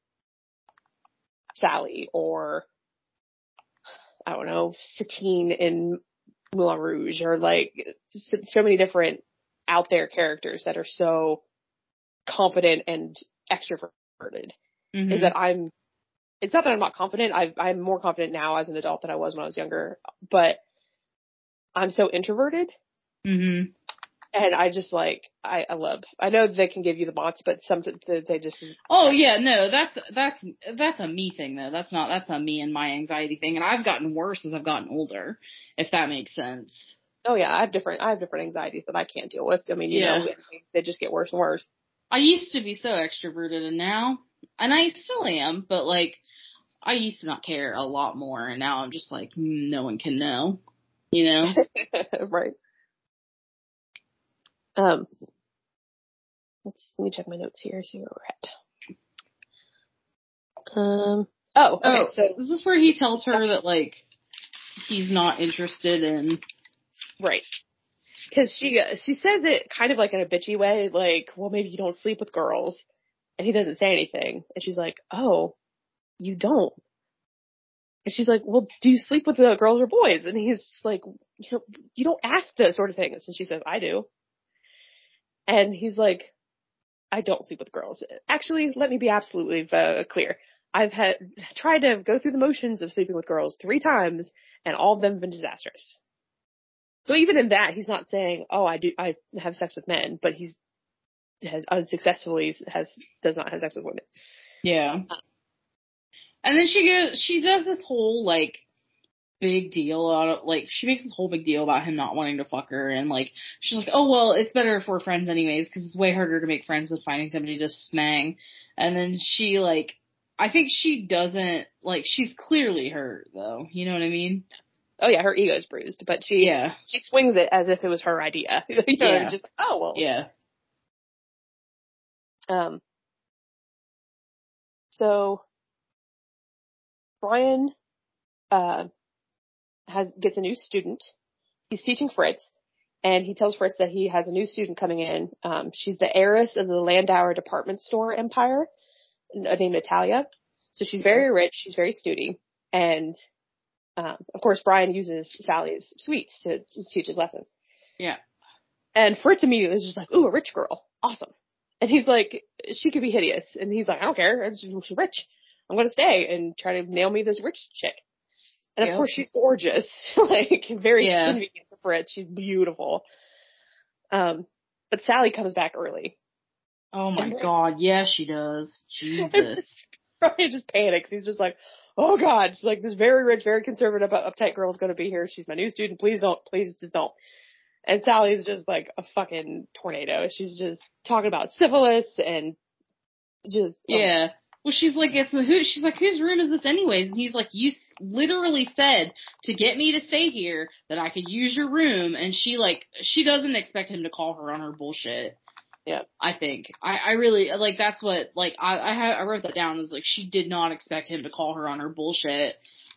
Speaker 1: Sally or, I don't know, Satine in Moulin Rouge, or like so many different out there characters that are so confident and extroverted, is that it's not that I'm not confident. I'm more confident now as an adult than I was when I was younger, but I'm so introverted. And I just, like, I know they can give you the bots, but something they just.
Speaker 2: Oh yeah, no, that's a me thing though. That's a me and my anxiety thing, and I've gotten worse as I've gotten older, if that makes sense.
Speaker 1: Oh yeah, I have different anxieties that I can't deal with. I mean, you know, they just get worse and worse.
Speaker 2: I used to be so extroverted, and I still am, but like, I used to not care a lot more, and now I'm just like, no one can know, you know?
Speaker 1: Right. Let me check my notes here, see where we're at. Okay, so
Speaker 2: is this where he tells her that, like, he's not interested in...
Speaker 1: Right. Because she says it kind of like in a bitchy way, like, well, maybe you don't sleep with girls, and he doesn't say anything, and she's like, oh, you don't. And she's like, well, do you sleep with the girls or boys? And he's like, you don't ask that sort of things. And she says, I do. And he's like, I don't sleep with girls. Actually, let me be absolutely clear. I've tried to go through the motions of sleeping with girls 3 times, and all of them have been disastrous. So even in that, he's not saying, oh, I have sex with men, but does not have sex with women.
Speaker 2: Yeah. And then she does this whole, like, big deal out of, like, she makes this whole big deal about him not wanting to fuck her, and, like, she's like, oh, well, it's better if we're friends anyways, because it's way harder to make friends than finding somebody to smang. And then she, like, I think she doesn't, like, she's clearly hurt, though, you know what I mean?
Speaker 1: Oh yeah, her ego's bruised, but she swings it as if it was her idea. You know, just, oh, well.
Speaker 2: Yeah.
Speaker 1: So, Brian, gets a new student. He's teaching Fritz. And he tells Fritz that he has a new student coming in. She's the heiress of the Landauer department store empire, named Natalia. So she's very rich. She's very snooty. And, of course, Brian uses Sally's sweets to teach his lessons.
Speaker 2: Yeah.
Speaker 1: And Fritz immediately is just like, ooh, a rich girl. Awesome. And he's like, she could be hideous. And he's like, I don't care. She's rich. I'm going to stay and try to nail me this rich chick. And of course she's gorgeous. Like, very convenient for Fritz. She's beautiful. But Sally comes back early.
Speaker 2: Oh my God. Yeah, she does. Jesus.
Speaker 1: Brian just panics. He's just like, oh God. She's like, this very rich, very conservative, uptight girl is going to be here. She's my new student. Please just don't. And Sally's just like a fucking tornado. She's just talking about syphilis and just.
Speaker 2: Yeah. Well, she's like, she's like, whose room is this anyways? And he's like, you literally said to get me to stay here that I could use your room. And she doesn't expect him to call her on her bullshit.
Speaker 1: Yeah.
Speaker 2: I think. I really, like, that's what, like, I wrote that down. It was like, she did not expect him to call her on her bullshit.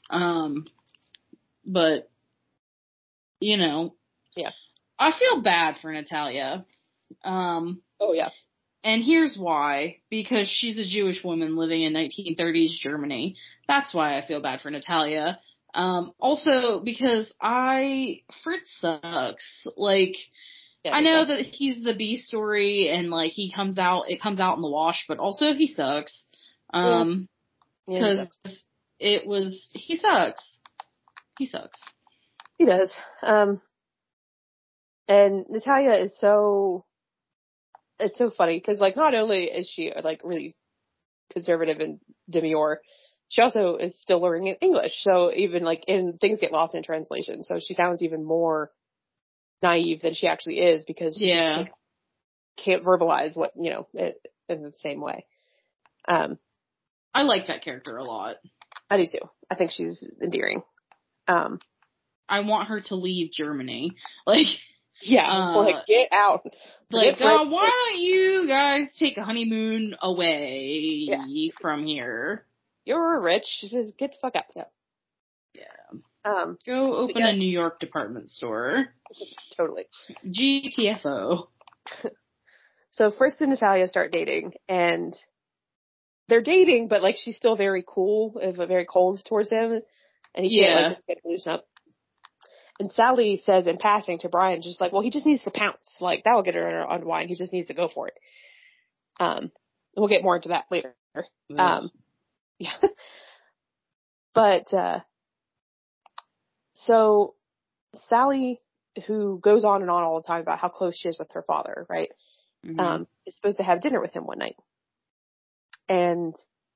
Speaker 2: But, you know.
Speaker 1: Yeah.
Speaker 2: I feel bad for Natalia.
Speaker 1: Oh yeah.
Speaker 2: And here's why. Because she's a Jewish woman living in 1930s Germany. That's why I feel bad for Natalia. Also because Fritz sucks. Like, yeah, I know that he's the B story and like it comes out in the wash, but also he sucks. Because he sucks. He sucks.
Speaker 1: He does. And Natalia is it's so funny because, like, not only is she, like, really conservative and demure, she also is still learning English. So even, like, things get lost in translation. So she sounds even more naive than she actually is because she can't verbalize what, you know, in the same way.
Speaker 2: I like that character a lot.
Speaker 1: I do too. I think she's endearing.
Speaker 2: I want her to leave Germany. Like...
Speaker 1: Yeah, like, get out.
Speaker 2: Like, why don't you guys take a honeymoon away from here?
Speaker 1: You're rich. Just get the fuck out. Yeah.
Speaker 2: Go open a New York department store.
Speaker 1: Totally.
Speaker 2: GTFO.
Speaker 1: So Fritz and Natalia start dating, and they're dating, but, like, she's still very cool, very cold towards him, and he can't, like, get loosen up. And Sally says in passing to Brian, just like, well, he just needs to pounce. Like, that'll get her unwind. He just needs to go for it. We'll get more into that later. Yeah. But, so Sally, who goes on and on all the time about how close she is with her father, right? Mm-hmm. Is supposed to have dinner with him one night. And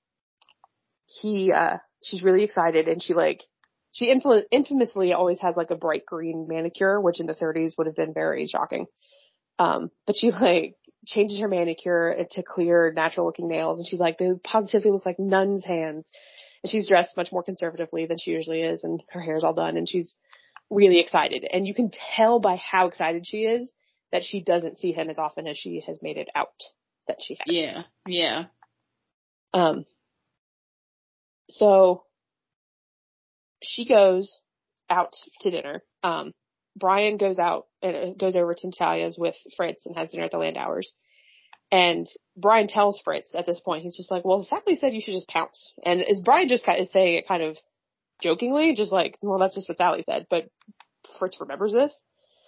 Speaker 1: she's really excited, and she infamously always has, like, a bright green manicure, which in the 30s would have been very shocking. But she, like, changes her manicure to clear, natural-looking nails, and she's like, they positively look like nun's hands. And she's dressed much more conservatively than she usually is, and her hair's all done, and she's really excited. And you can tell by how excited she is that she doesn't see him as often as she has made it out that she has.
Speaker 2: Yeah, yeah.
Speaker 1: So... she goes out to dinner. Brian goes out and goes over to Natalia's with Fritz and has dinner at the Landauers. And Brian tells Fritz at this point, he's just like, well, the faculty said you should just pounce. And is Brian just kind of saying it kind of jokingly, just like, well, that's just what Sally said, but Fritz remembers this.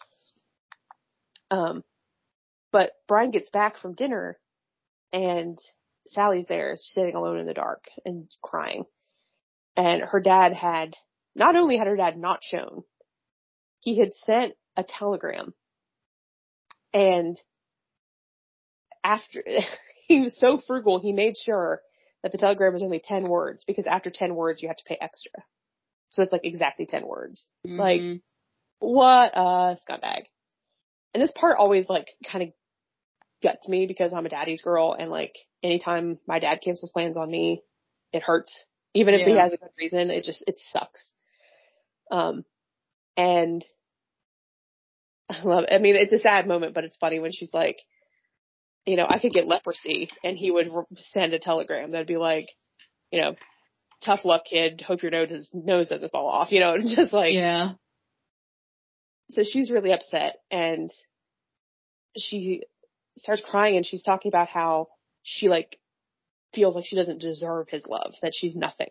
Speaker 1: But Brian gets back from dinner and Sally's there sitting alone in the dark and crying. And her dad not only had her dad not shown, he had sent a telegram. And after, he was so frugal, he made sure that the telegram was only 10 words, because after 10 words, you have to pay extra. So it's like exactly 10 words. Mm-hmm. Like, what a scumbag. And this part always, like, kind of guts me because I'm a daddy's girl, and, like, anytime my dad cancels plans on me, it hurts. Even if he has a good reason, it sucks. And I love it. I mean, it's a sad moment, but it's funny when she's like, you know, I could get leprosy, and he would send a telegram that'd be like, you know, tough luck, kid. Hope your nose doesn't fall off. You know, just like, So she's really upset, and she starts crying, and she's talking about how she, like, feels like she doesn't deserve his love, that she's nothing.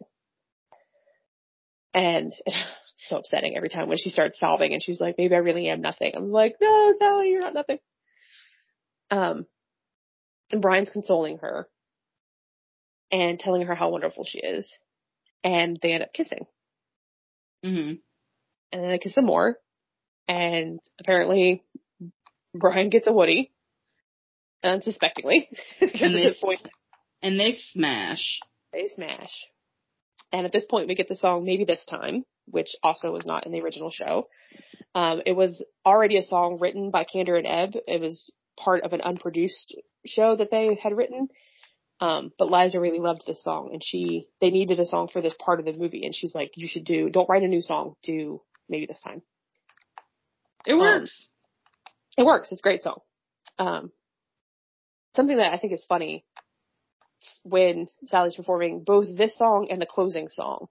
Speaker 1: And it's so upsetting every time when she starts sobbing and she's like, maybe I really am nothing. I'm like, no, Sally, you're not nothing. And Brian's consoling her and telling her how wonderful she is. And they end up kissing.
Speaker 2: Mm-hmm.
Speaker 1: And then they kiss some more. And apparently Brian gets a Woody. Unsuspectingly. Because at this point.
Speaker 2: And they smash.
Speaker 1: They smash. And at this point, we get the song Maybe This Time, which also was not in the original show. It was already a song written by Kander and Ebb. It was part of an unproduced show that they had written. But Liza really loved this song, and they needed a song for this part of the movie, and she's like, don't write a new song, do Maybe This Time.
Speaker 2: It works.
Speaker 1: It works. It's a great song. Something that I think is funny when Sally's performing both this song and the closing song.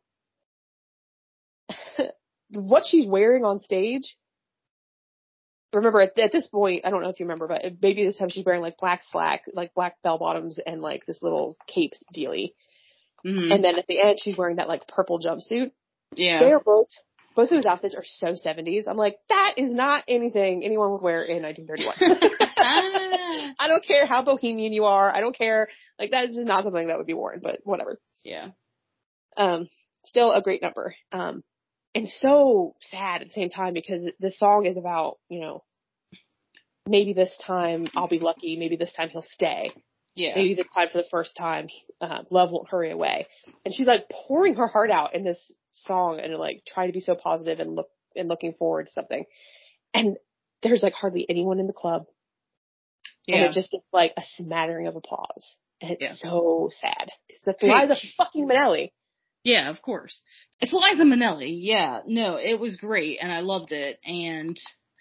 Speaker 1: What she's wearing on stage, remember at this point, I don't know if you remember, but maybe this time she's wearing like black slack, like black bell bottoms and like this little cape dealy. Mm-hmm. And then at the end she's wearing that like purple jumpsuit.
Speaker 2: Yeah.
Speaker 1: They are both of those outfits are so 70s. I'm like, that is not anything anyone would wear in 1931. I don't care how bohemian you are. I don't care. Like, that is just not something that would be worn, but whatever.
Speaker 2: Yeah.
Speaker 1: Still a great number. And so sad at the same time because this song is about, maybe this time I'll be lucky. Maybe this time he'll stay.
Speaker 2: Yeah.
Speaker 1: Maybe this time for the first time, love won't hurry away. And she's like pouring her heart out in this song and like trying to be so positive and looking forward to something. And there's like hardly anyone in the club. Yeah. And it just gets like a smattering of applause. And it's so sad. Because that's Liza fucking Minnelli.
Speaker 2: Yeah, of course. It's Liza Minnelli. Yeah. No, it was great and I loved it. And,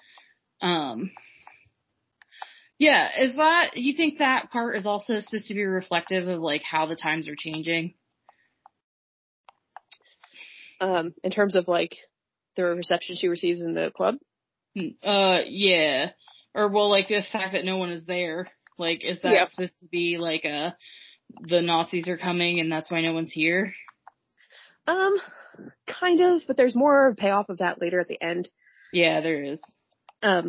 Speaker 2: yeah, you think that part is also supposed to be reflective of like how the times are changing?
Speaker 1: In terms of like the reception she receives in the club?
Speaker 2: Yeah. Or well, like the fact that no one is there. Like, is that supposed to be like the Nazis are coming and that's why no one's here?
Speaker 1: Kind of, but there's more payoff of that later at the end.
Speaker 2: Yeah, there is.
Speaker 1: I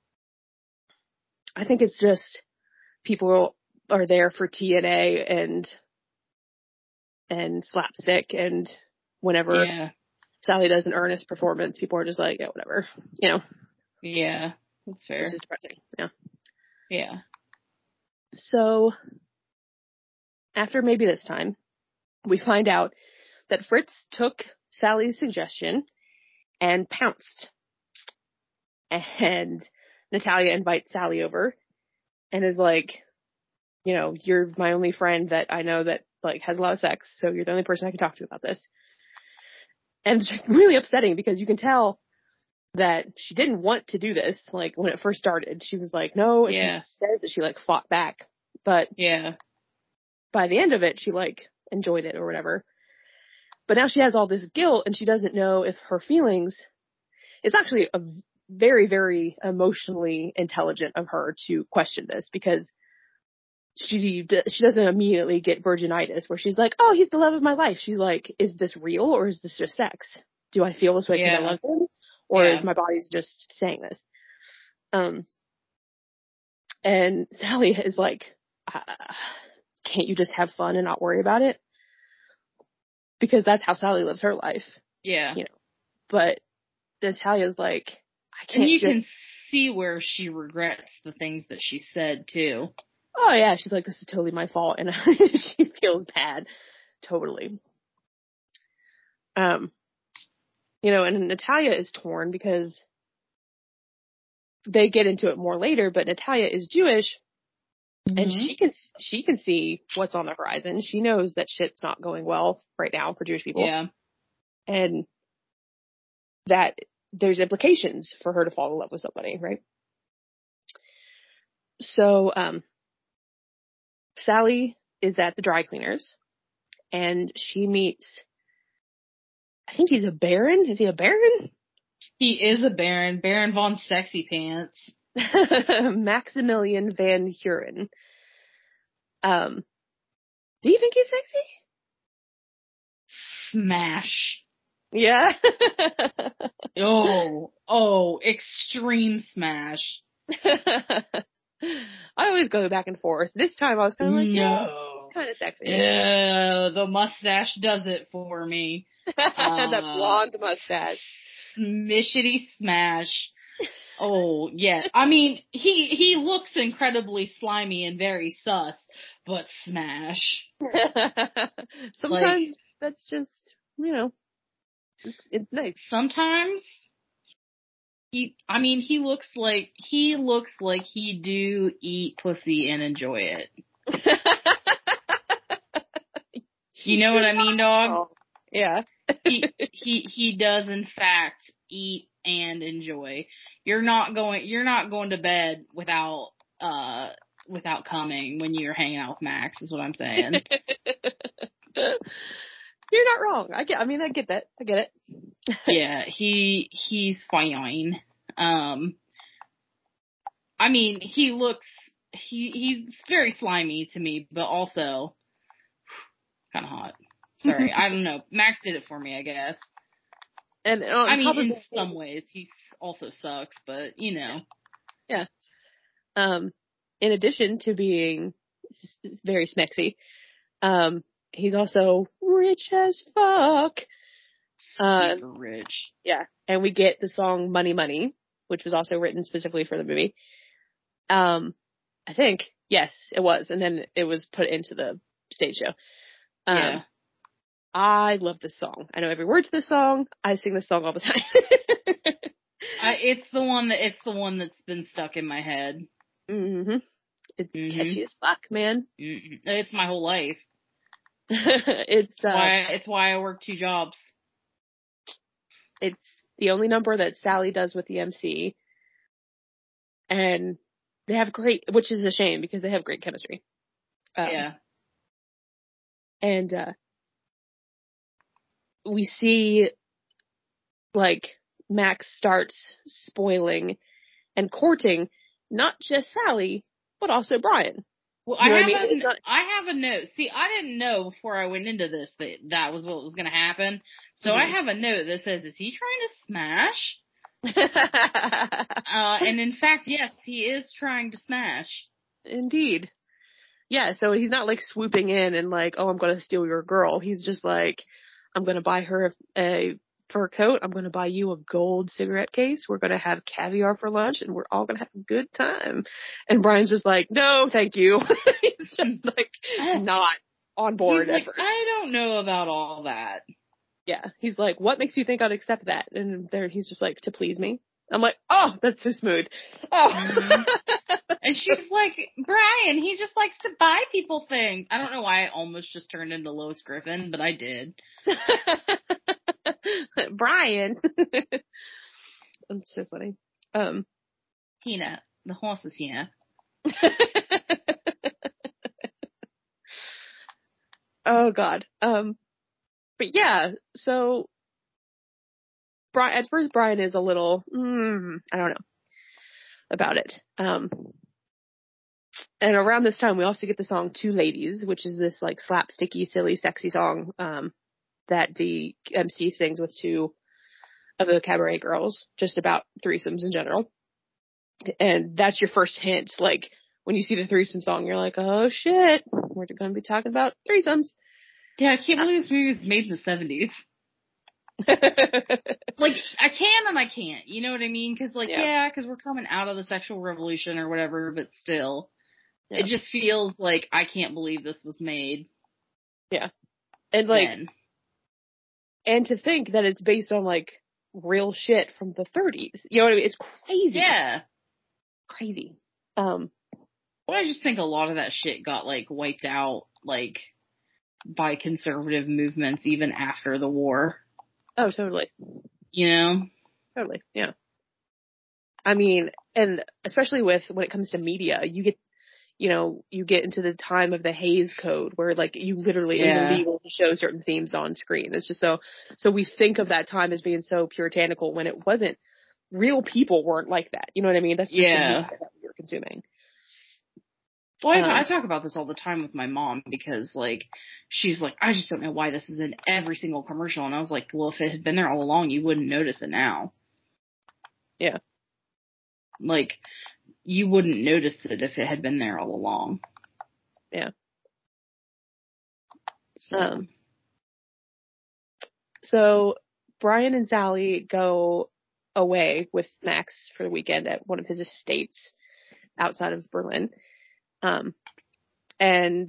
Speaker 1: think it's just people are there for TNA and slapstick, and whenever Sally does an earnest performance, people are just like, yeah, whatever,
Speaker 2: Yeah, that's fair.
Speaker 1: Which is depressing. Yeah.
Speaker 2: Yeah.
Speaker 1: So after Maybe This Time, we find out that Fritz took Sally's suggestion and pounced. And Natalia invites Sally over and is like, you're my only friend that I know that like has a lot of sex, so you're the only person I can talk to about this. And it's really upsetting because you can tell that she didn't want to do this. Like when it first started, she was like, no, and she says that she like fought back, but by the end of it, she like enjoyed it or whatever. But now she has all this guilt and she doesn't know if her feelings, it's actually a very, very emotionally intelligent of her to question this because she doesn't immediately get virginitis where she's like, oh, he's the love of my life. She's like, is this real or is this just sex? Do I feel this way because I love him? Or is my body's just saying this? And Sally is like, can't you just have fun and not worry about it? Because that's how Sally lives her life.
Speaker 2: Yeah.
Speaker 1: But Natalia's like, I can't.
Speaker 2: And you can see where she regrets the things that she said too.
Speaker 1: Oh yeah, she's like, this is totally my fault, and she feels bad, totally. And Natalia is torn because they get into it more later, but Natalia is Jewish, and she can see what's on the horizon. She knows that shit's not going well right now for Jewish people.
Speaker 2: Yeah. And
Speaker 1: that there's implications for her to fall in love with somebody, right? So, Sally is at the dry cleaners and she meets, I think he's a baron. Is he a baron?
Speaker 2: He is a Baron. Baron von Sexy Pants.
Speaker 1: Maximilian Van Huren. Do you think he's sexy?
Speaker 2: Smash.
Speaker 1: Yeah.
Speaker 2: Extreme smash.
Speaker 1: I always go back and forth. This time I was kind of like, yeah, kind of sexy.
Speaker 2: Yeah, the mustache does it for me.
Speaker 1: That blonde mustache.
Speaker 2: Smishity smash. Oh, yeah. I mean, he looks incredibly slimy and very sus, but smash.
Speaker 1: Sometimes that's just, it's nice.
Speaker 2: Sometimes he looks like he do eat pussy and enjoy it. You know what I mean, dog?
Speaker 1: Oh, yeah.
Speaker 2: he does in fact eat and enjoy. You're not going to bed without coming when you're hanging out with Max, is what I'm saying.
Speaker 1: You're not wrong. I get that. I get it.
Speaker 2: Yeah, he's fine. I mean, he's very slimy to me, but also kind of hot. Sorry, I don't know. Max did it for me, I guess.
Speaker 1: And
Speaker 2: in some ways, he also sucks, but
Speaker 1: Yeah. In addition to being very smexy, he's also rich as fuck.
Speaker 2: Super rich.
Speaker 1: Yeah. And we get the song Money Money, which was also written specifically for the movie. I think, yes, it was. And then it was put into the stage show.
Speaker 2: Yeah.
Speaker 1: I love this song. I know every word to this song. I sing this song all the time.
Speaker 2: It's the one that's been stuck in my head.
Speaker 1: Mm-hmm. It's catchy as fuck, man.
Speaker 2: Mm-hmm. It's my whole life.
Speaker 1: It's
Speaker 2: why I work 2 jobs.
Speaker 1: It's the only number that Sally does with the MC. And they have which is a shame because they have great chemistry.
Speaker 2: Yeah.
Speaker 1: And, we see, Max starts spoiling and courting not just Sally, but also Brian.
Speaker 2: Well, I have a note. See, I didn't know before I went into this that was what was going to happen. So I have a note that says, is he trying to smash? And in fact, yes, he is trying to smash.
Speaker 1: Indeed. Yeah, so he's not swooping in and oh, I'm going to steal your girl. He's just I'm going to buy her a fur coat. I'm going to buy you a gold cigarette case. We're going to have caviar for lunch and we're all going to have a good time. And Brian's just no, thank you. He's just not on board.
Speaker 2: He's I don't know about all that.
Speaker 1: Yeah. He's what makes you think I'd accept that? And he's just to please me. I'm oh, that's so smooth. Oh.
Speaker 2: Mm-hmm. And she's Brian, he just likes to buy people things. I don't know why I almost just turned into Lois Griffin, but I did.
Speaker 1: Brian. That's so funny.
Speaker 2: Tina, the horse is here.
Speaker 1: Oh God. But yeah, so at first Brian is a little, I don't know about it. And around this time, we also get the song Two Ladies, which is this slapsticky, silly, sexy song, that the MC sings with 2 of the cabaret girls, just about threesomes in general. And that's your first hint. When you see the threesome song, you're oh shit, we're going to be talking about threesomes.
Speaker 2: Yeah, I can't believe this movie was made in the 70s. I can and I can't. You know what I mean? Because because we're coming out of the sexual revolution or whatever, but still, it just feels I can't believe this was made.
Speaker 1: Yeah, and and to think that it's based on real shit from the 30s. You know what I mean? It's crazy.
Speaker 2: Yeah,
Speaker 1: crazy.
Speaker 2: Well, I just think a lot of that shit got wiped out by conservative movements even after the war.
Speaker 1: Oh, totally.
Speaker 2: You know?
Speaker 1: Totally, yeah. I mean, and especially when it comes to media, you get into the time of the Hays Code where you literally it was illegal to show certain themes on screen. It's just so we think of that time as being so puritanical when it wasn't. real people weren't like that. You know what I mean? That's just the media that we were consuming.
Speaker 2: Well, I talk about this all the time with my mom because, like, she's like, I just don't know why this is in every single commercial. And I was like, well, if it had been there all along, you wouldn't notice it now.
Speaker 1: Yeah.
Speaker 2: Like, you wouldn't notice it if it had been there all along.
Speaker 1: Yeah. So Brian and Sally go away with Max for the weekend at one of his estates outside of Berlin. And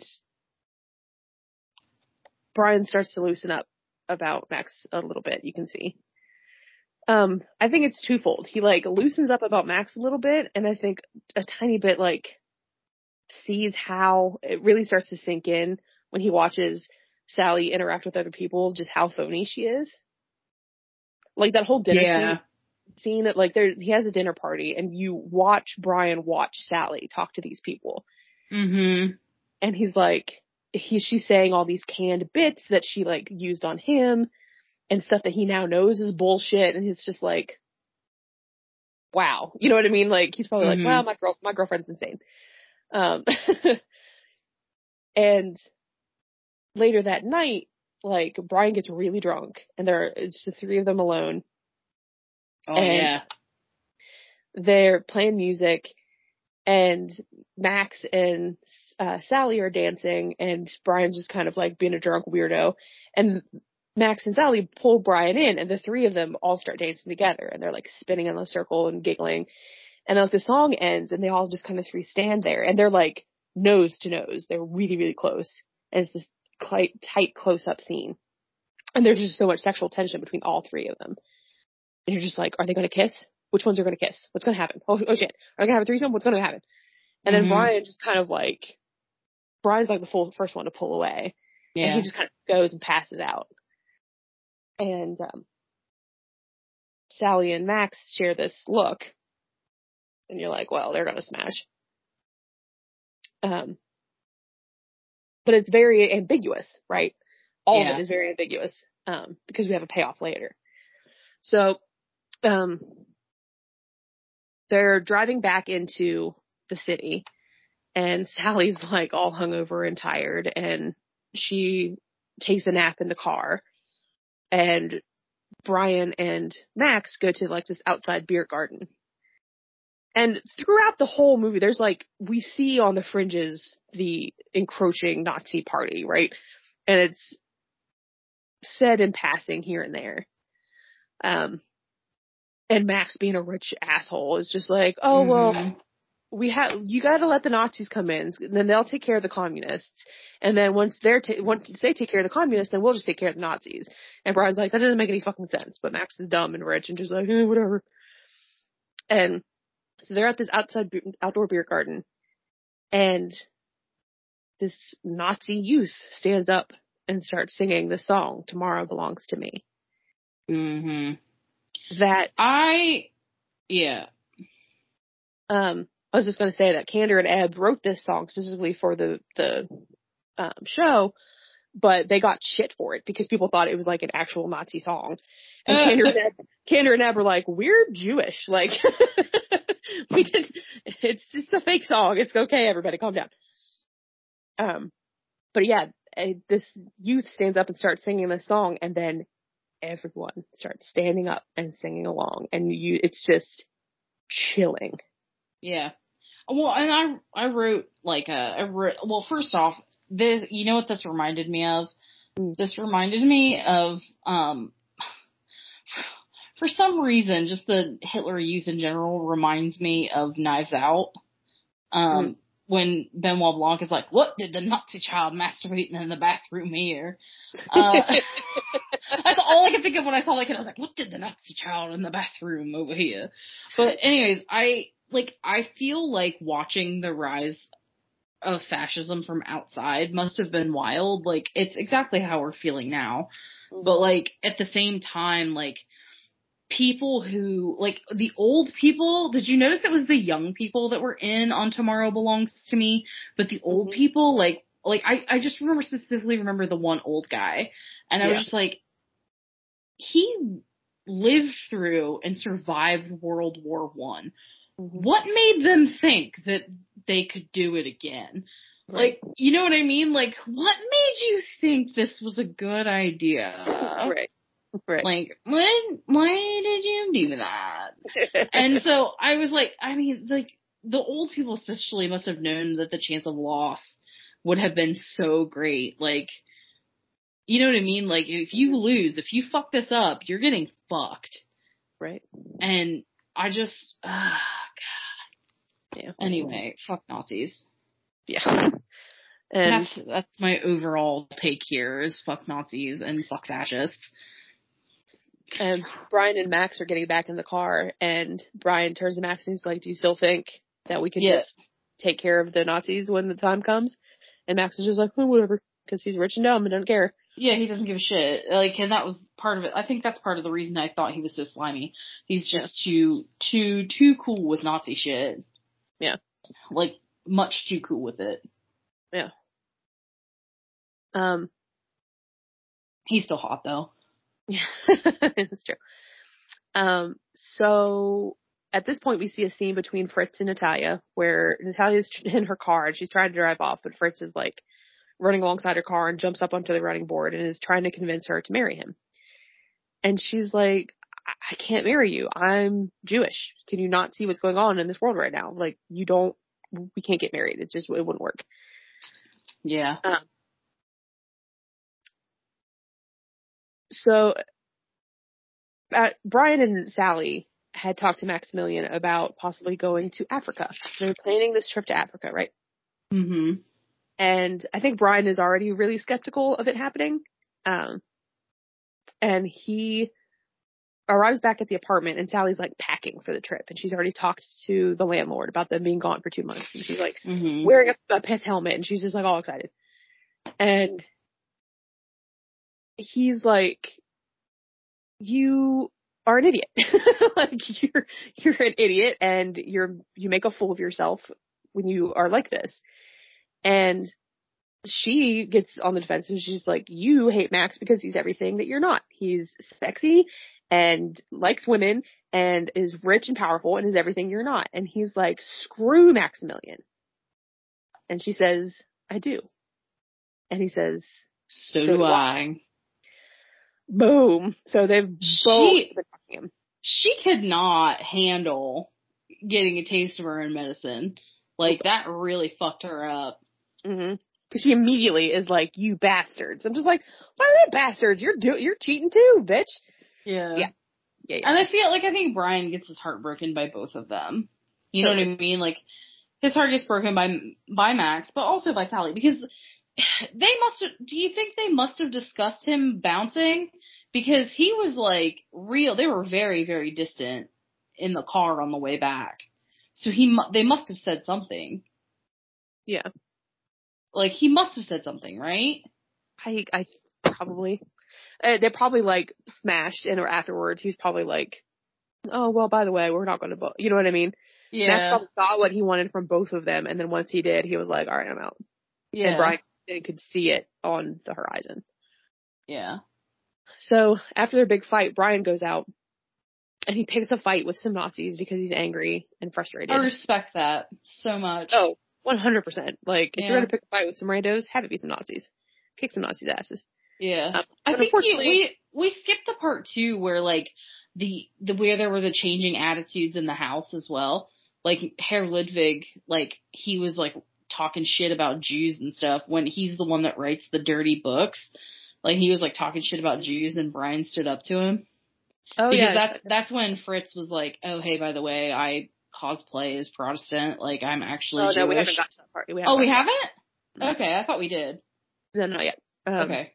Speaker 1: Brian starts to loosen up about Max a little bit, you can see. I think it's twofold. He, like, loosens up about Max a little bit, and I think a tiny bit, like, sees how it really starts to sink in when he watches Sally interact with other people, just how phony she is. Like, that whole dinner scene, like, he has a dinner party, and you watch Brian watch Sally talk to these people.
Speaker 2: Mm-hmm.
Speaker 1: And he's like, she's saying all these canned bits that she, like, used on him, and stuff that he now knows is bullshit, and he's just like, wow. You know what I mean? Like, he's probably like, wow, my girlfriend's insane. And later that night, like, Brian gets really drunk, and it's the three of them alone.
Speaker 2: Oh, and
Speaker 1: they're playing music, and Max and Sally are dancing, and Brian's just kind of, like, being a drunk weirdo. And Max and Sally pull Brian in, and the three of them all start dancing together, and they're, like, spinning in a circle and giggling. And then, like, the song ends, and they all just kind of three stand there, and they're, like, nose to nose. They're really, really close. And it's this tight close-up scene. And there's just so much sexual tension between all three of them. And you're just like, are they going to kiss? Which ones are going to kiss? What's going to happen? Oh shit. Are they going to have a threesome? What's going to happen? And then Brian just kind of, like, Brian's, like, the first one to pull away. Yeah. And he just kind of goes and passes out. And Sally and Max share this look. And you're like, well, they're going to smash. But it's very ambiguous, right? All of it is very ambiguous, because we have a payoff later. So, they're driving back into the city, and Sally's, like, all hungover and tired, and she takes a nap in the car, and Brian and Max go to, like, this outside beer garden. And throughout the whole movie, there's, like, we see on the fringes the encroaching Nazi party, right? And it's said in passing here and there. And Max, being a rich asshole, is just like, oh, well, you gotta let the Nazis come in, and then they'll take care of the communists. And then once they take care of the communists, then we'll just take care of the Nazis. And Brian's like, that doesn't make any fucking sense. But Max is dumb and rich and just like, whatever. And so they're at this outdoor beer garden, and this Nazi youth stands up and starts singing the song, Tomorrow Belongs to Me.
Speaker 2: Mm-hmm.
Speaker 1: I was just going to say that Kander and Ebb wrote this song specifically for the show, but they got shit for it because people thought it was, like, an actual Nazi song. And Kander and Ebb were like, we're Jewish. Like, it's just a fake song. It's okay, everybody, calm down. But yeah, this youth stands up and starts singing this song, and then everyone starts standing up and singing along, and it's just chilling.
Speaker 2: Yeah. Well, and I wrote, like, well, first off, this, you know what this reminded me of? This reminded me of, for some reason, just the Hitler Youth in general reminds me of Knives Out. When Benoit Blanc is like, what did the Nazi child masturbating in the bathroom here? That's all I could think of when I saw that kid. I was like, what did the Nazi child in the bathroom over here? But anyways, I feel like watching the rise of fascism from outside must have been wild. Like, it's exactly how we're feeling now. But, like, at the same time, like, people who, like, the old people, did you notice it was the young people that were in on Tomorrow Belongs to Me? But the old people, like I just specifically remember the one old guy. And I was just like, he lived through and survived World War I.
Speaker 1: Mm-hmm.
Speaker 2: What made them think that they could do it again?
Speaker 1: Right.
Speaker 2: Like, you know what I mean? Like, what made you think this was a good idea?
Speaker 1: Right. Right.
Speaker 2: Like, why did you do that? And so I was like, I mean, like, the old people especially must have known that the chance of loss would have been so great. Like, you know what I mean? Like, if you lose, if you fuck this up, you're getting fucked.
Speaker 1: Right.
Speaker 2: And I just, God.
Speaker 1: Yeah.
Speaker 2: Anyway, fuck Nazis.
Speaker 1: Yeah. And
Speaker 2: That's my overall take here is fuck Nazis and fuck fascists.
Speaker 1: And Brian and Max are getting back in the car, and Brian turns to Max and he's like, do you still think that we can just take care of the Nazis when the time comes? And Max is just like, oh, whatever, because he's rich and dumb and doesn't care.
Speaker 2: Yeah, he doesn't give a shit. Like, and that was part of it. I think that's part of the reason I thought he was so slimy. He's just too cool with Nazi shit.
Speaker 1: Yeah.
Speaker 2: Like, much too cool with it.
Speaker 1: Yeah.
Speaker 2: He's still hot though.
Speaker 1: Yeah, it's true. So at this point we see a scene between Fritz and Natalia where Natalia's in her car and she's trying to drive off, but Fritz is like running alongside her car and jumps up onto the running board and is trying to convince her to marry him. And she's like, I can't marry you. I'm Jewish. Can you not see what's going on in this world right now? Like, we can't get married. It wouldn't work.
Speaker 2: Yeah.
Speaker 1: So, Brian and Sally had talked to Maximilian about possibly going to Africa. They were planning this trip to Africa, right?
Speaker 2: Mm-hmm.
Speaker 1: And I think Brian is already really skeptical of it happening. And he arrives back at the apartment and Sally's like packing for the trip. And she's already talked to the landlord about them being gone for 2 months. And she's like wearing a pith helmet and she's just like all excited. And he's like, you are an idiot. Like, you're an idiot and you make a fool of yourself when you are like this. And she gets on the defense and she's like, you hate Max because he's everything that you're not. He's sexy and likes women and is rich and powerful and is everything you're not. And he's like, screw Maximilian. And she says, I do. And he says,
Speaker 2: so do I.
Speaker 1: Boom. So they've both been talking him.
Speaker 2: She could not handle getting a taste of her own medicine. Like, that really fucked her up.
Speaker 1: Mm-hmm. Because she immediately is like, you bastards. I'm just like, why are they bastards? You're cheating too, bitch.
Speaker 2: Yeah.
Speaker 1: Yeah.
Speaker 2: And I think Brian gets his heart broken by both of them. You know what I mean? Like, his heart gets broken by Max, but also by Sally. Because do you think they must have discussed him bouncing? Because he was like they were very, very distant in the car on the way back. So they must have said something.
Speaker 1: Yeah.
Speaker 2: Like, he must have said something, right?
Speaker 1: I probably. They probably like smashed and or afterwards he's probably like, oh, well, by the way, we're not going to, you know what I mean?
Speaker 2: Yeah.
Speaker 1: Max probably got what he wanted from both of them. And then once he did, he was like, all right, I'm out.
Speaker 2: Yeah.
Speaker 1: And Brian could see it on the horizon.
Speaker 2: Yeah.
Speaker 1: So after their big fight, Brian goes out and he picks a fight with some Nazis because he's angry and frustrated.
Speaker 2: I respect that so much.
Speaker 1: Oh, 100%. Like, if you're going to pick a fight with some randos, have it be some Nazis. Kick some Nazis' asses.
Speaker 2: Yeah. I think we skipped the part too where like where there were the changing attitudes in the house as well. Like, Herr Ludwig, like, he was like talking shit about Jews and stuff when he's the one that writes the dirty books. Like, he was like talking shit about Jews and Brian stood up to him. Oh, because yeah. That's when Fritz was like, oh, hey, by the way, I cosplay as Protestant. Like, I'm actually Jewish.
Speaker 1: No, we haven't got to that part.
Speaker 2: We haven't? No. Okay, I thought we did.
Speaker 1: No, not yet.
Speaker 2: Okay.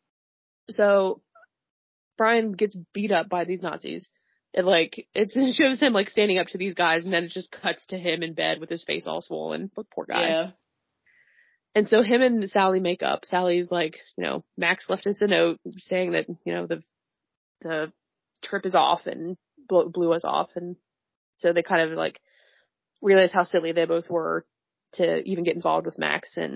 Speaker 1: So, Brian gets beat up by these Nazis. It shows him like standing up to these guys, and then it just cuts to him in bed with his face all swollen. But poor guy. Yeah. And so him and Sally make up. Sally's like, Max left us a note saying that, the trip is off and blew us off. And so they kind of like realize how silly they both were to even get involved with Max. And,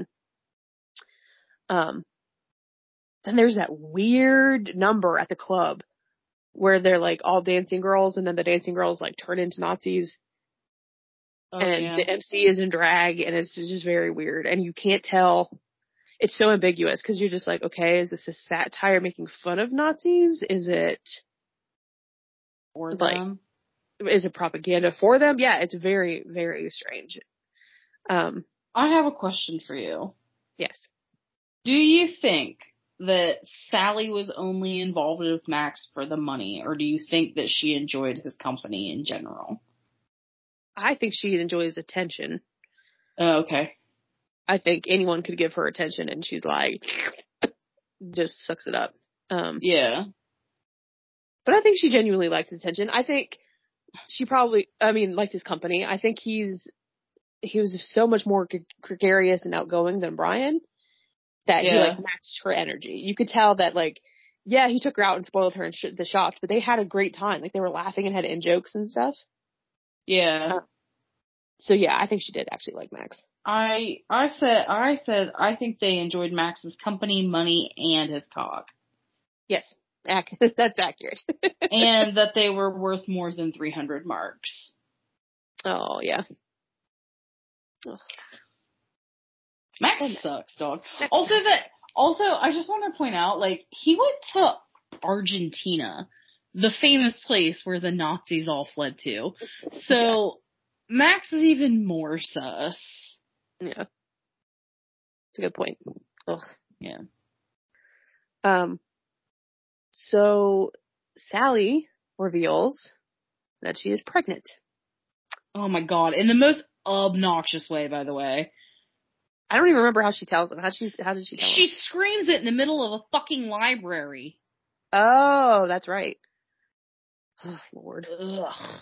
Speaker 1: then there's that weird number at the club where they're like all dancing girls and then the dancing girls like turn into Nazis.
Speaker 2: Oh,
Speaker 1: and
Speaker 2: yeah.
Speaker 1: the MC is in drag and it's just very weird. And you can't tell. It's so ambiguous because you're just like, okay, is this a satire making fun of Nazis? Is it
Speaker 2: For
Speaker 1: like,
Speaker 2: them.
Speaker 1: is it propaganda for them? Yeah, it's very, very strange.
Speaker 2: I have a question for you.
Speaker 1: Yes.
Speaker 2: Do you think that Sally was only involved with Max for the money, or do you think that she enjoyed his company in general?
Speaker 1: I think she enjoys attention.
Speaker 2: Oh, okay.
Speaker 1: I think anyone could give her attention and she's like, just sucks it up.
Speaker 2: Yeah.
Speaker 1: But I think she genuinely liked his attention. I think she probably, liked his company. I think he was so much more gregarious and outgoing than Brian that he like matched her energy. You could tell that like, yeah, he took her out and spoiled her in the shop, but they had a great time. Like they were laughing and had in jokes and stuff.
Speaker 2: Yeah.
Speaker 1: So yeah, I think she did actually like Max.
Speaker 2: I said I think they enjoyed Max's company, money, and his cock.
Speaker 1: Yes. That's accurate.
Speaker 2: And that they were worth more than 300 marks.
Speaker 1: Oh, yeah. Ugh.
Speaker 2: Max sucks, dog. Also, I just want to point out, like, he went to Argentina, the famous place where the Nazis all fled to. So, yeah. Max is even more sus.
Speaker 1: Yeah. It's a good point. Ugh.
Speaker 2: Yeah.
Speaker 1: So, Sally reveals that she is pregnant.
Speaker 2: Oh my god. In the most obnoxious way, by the way.
Speaker 1: I don't even remember how she tells him. How does she tell him?
Speaker 2: She screams it in the middle of a fucking library.
Speaker 1: Oh, that's right. Oh, Lord.
Speaker 2: Ugh.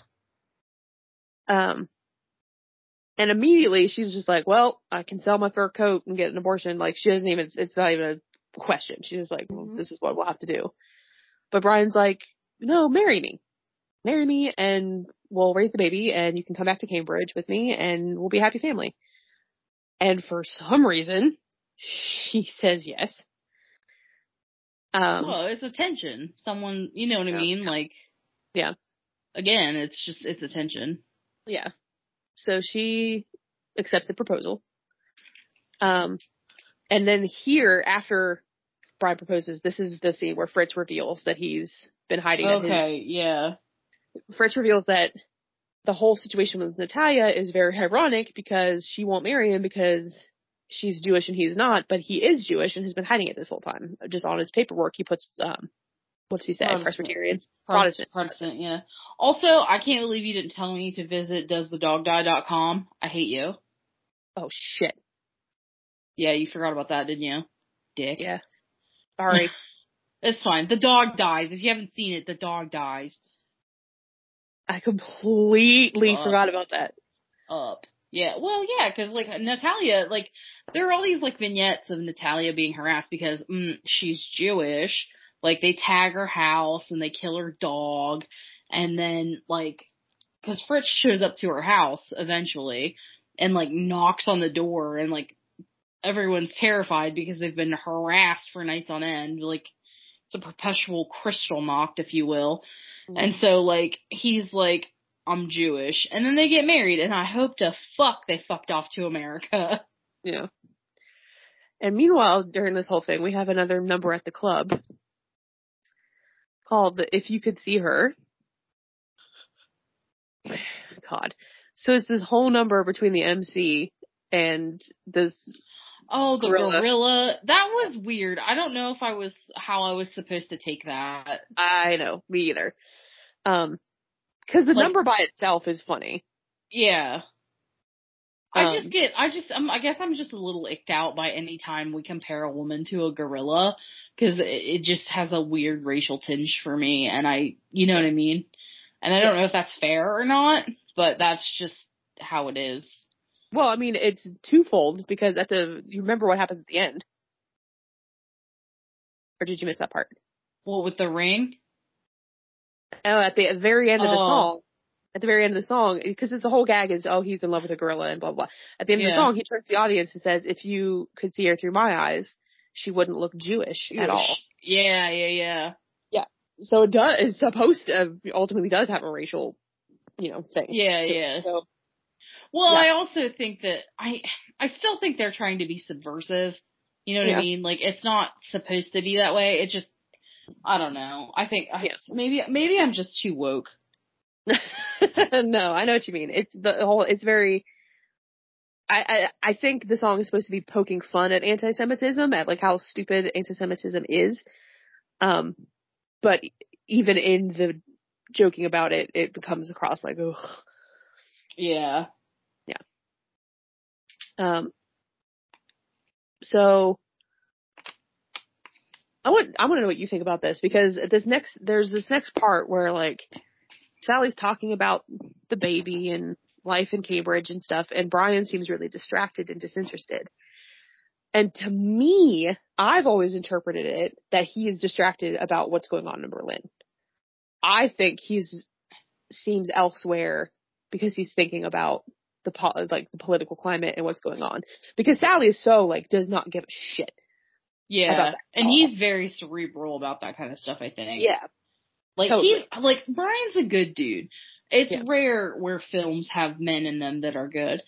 Speaker 1: And immediately she's just like, well, I can sell my fur coat and get an abortion. Like, she doesn't even, it's not even a question. She's just like, well, this is what we'll have to do. But Brian's like, no, marry me. Marry me and we'll raise the baby and you can come back to Cambridge with me and we'll be a happy family. And for some reason, she says yes.
Speaker 2: Well, it's attention. Someone, you know what I mean? Like,
Speaker 1: yeah.
Speaker 2: Again, it's attention.
Speaker 1: Yeah. So she accepts the proposal. And then here, after Brian proposes, this is the scene where Fritz reveals that he's been hiding.
Speaker 2: Okay, yeah.
Speaker 1: Fritz reveals that the whole situation with Natalia is very ironic because she won't marry him because she's Jewish and he's not, but he is Jewish and has been hiding it this whole time. Just on his paperwork, he puts, what does he say? Presbyterian?
Speaker 2: Protestant, yeah. Also, I can't believe you didn't tell me to visit doesthedogdie.com. I hate you.
Speaker 1: Oh, shit.
Speaker 2: Yeah, you forgot about that, didn't you? Dick.
Speaker 1: Yeah. Sorry.
Speaker 2: It's fine. The dog dies. If you haven't seen it, the dog dies.
Speaker 1: I completely forgot about that.
Speaker 2: Yeah, well, yeah, because, like, Natalia, like, there are all these, like, vignettes of Natalia being harassed because she's Jewish. Like, they tag her house and they kill her dog. And then, like, because Fritz shows up to her house eventually and, like, knocks on the door and, like, everyone's terrified because they've been harassed for nights on end. Like, it's a perpetual crystal knocked, if you will. Mm-hmm. And so, like, he's like, I'm Jewish. And then they get married, and I hope to fuck they fucked off to America.
Speaker 1: Yeah. And meanwhile, during this whole thing, we have another number at the club called If You Could See Her. God. So it's this whole number between the MC and this...
Speaker 2: Oh, the gorilla. That was weird. I don't know how I was supposed to take that.
Speaker 1: I know. Me either. Cause the number by itself is funny.
Speaker 2: Yeah. I guess I'm just a little icked out by any time we compare a woman to a gorilla. Cause it just has a weird racial tinge for me. And you know what I mean? And I don't know if that's fair or not, but that's just how it is.
Speaker 1: Well, I mean, it's twofold because you remember what happens at the end? Or did you miss that part?
Speaker 2: Well, with the ring?
Speaker 1: Oh, at the very end of the song. At the very end of the song, because the whole gag is, oh, he's in love with a gorilla and blah, blah. At the end of the song, he turns to the audience and says, if you could see her through my eyes, she wouldn't look Jewish at all.
Speaker 2: Yeah.
Speaker 1: Yeah. so it's supposed to, ultimately does have a racial, thing.
Speaker 2: Yeah.
Speaker 1: So,
Speaker 2: well,
Speaker 1: yeah.
Speaker 2: I also think that I still think they're trying to be subversive. You know what I mean? Like, it's not supposed to be that way. It just, I don't know. I think maybe I'm just too woke.
Speaker 1: No, I know what you mean. It's very, I think the song is supposed to be poking fun at anti-Semitism, at like how stupid anti-Semitism is. But even in the joking about it, it comes across like, ugh.
Speaker 2: Yeah.
Speaker 1: Yeah. So I want to know what you think about this, because there's this next part where like Sally's talking about the baby and life in Cambridge and stuff, and Brian seems really distracted and disinterested. And to me, I've always interpreted it that he is distracted about what's going on in Berlin. I think seems elsewhere because he's thinking about the political climate and what's going on. Because Sally is so like does not give a shit.
Speaker 2: Yeah, and he's very cerebral about that kind of stuff, I think.
Speaker 1: Yeah.
Speaker 2: Like,
Speaker 1: totally.
Speaker 2: Brian's a good dude. It's rare where films have men in them that are good.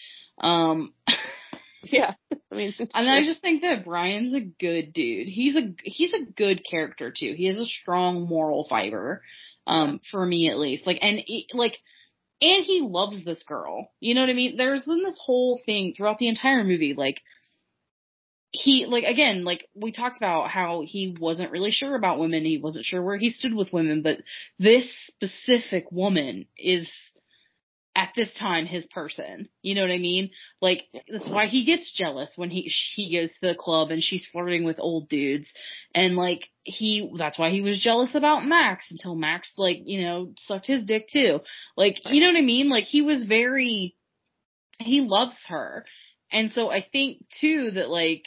Speaker 1: Yeah. I mean,
Speaker 2: and I just think that Brian's a good dude. He's a good character too. He has a strong moral fiber, for me at least. Like, and he loves this girl. You know what I mean? There's been this whole thing throughout the entire movie, like, he, like, again, like, we talked about how he wasn't really sure about women, he wasn't sure where he stood with women, but this specific woman is, at this time, his person. You know what I mean? Like, that's why he gets jealous when he goes to the club and she's flirting with old dudes. And, like, that's why he was jealous about Max until Max, like, sucked his dick too. Like, you know what I mean? Like, he loves her. And so I think, too, that, like,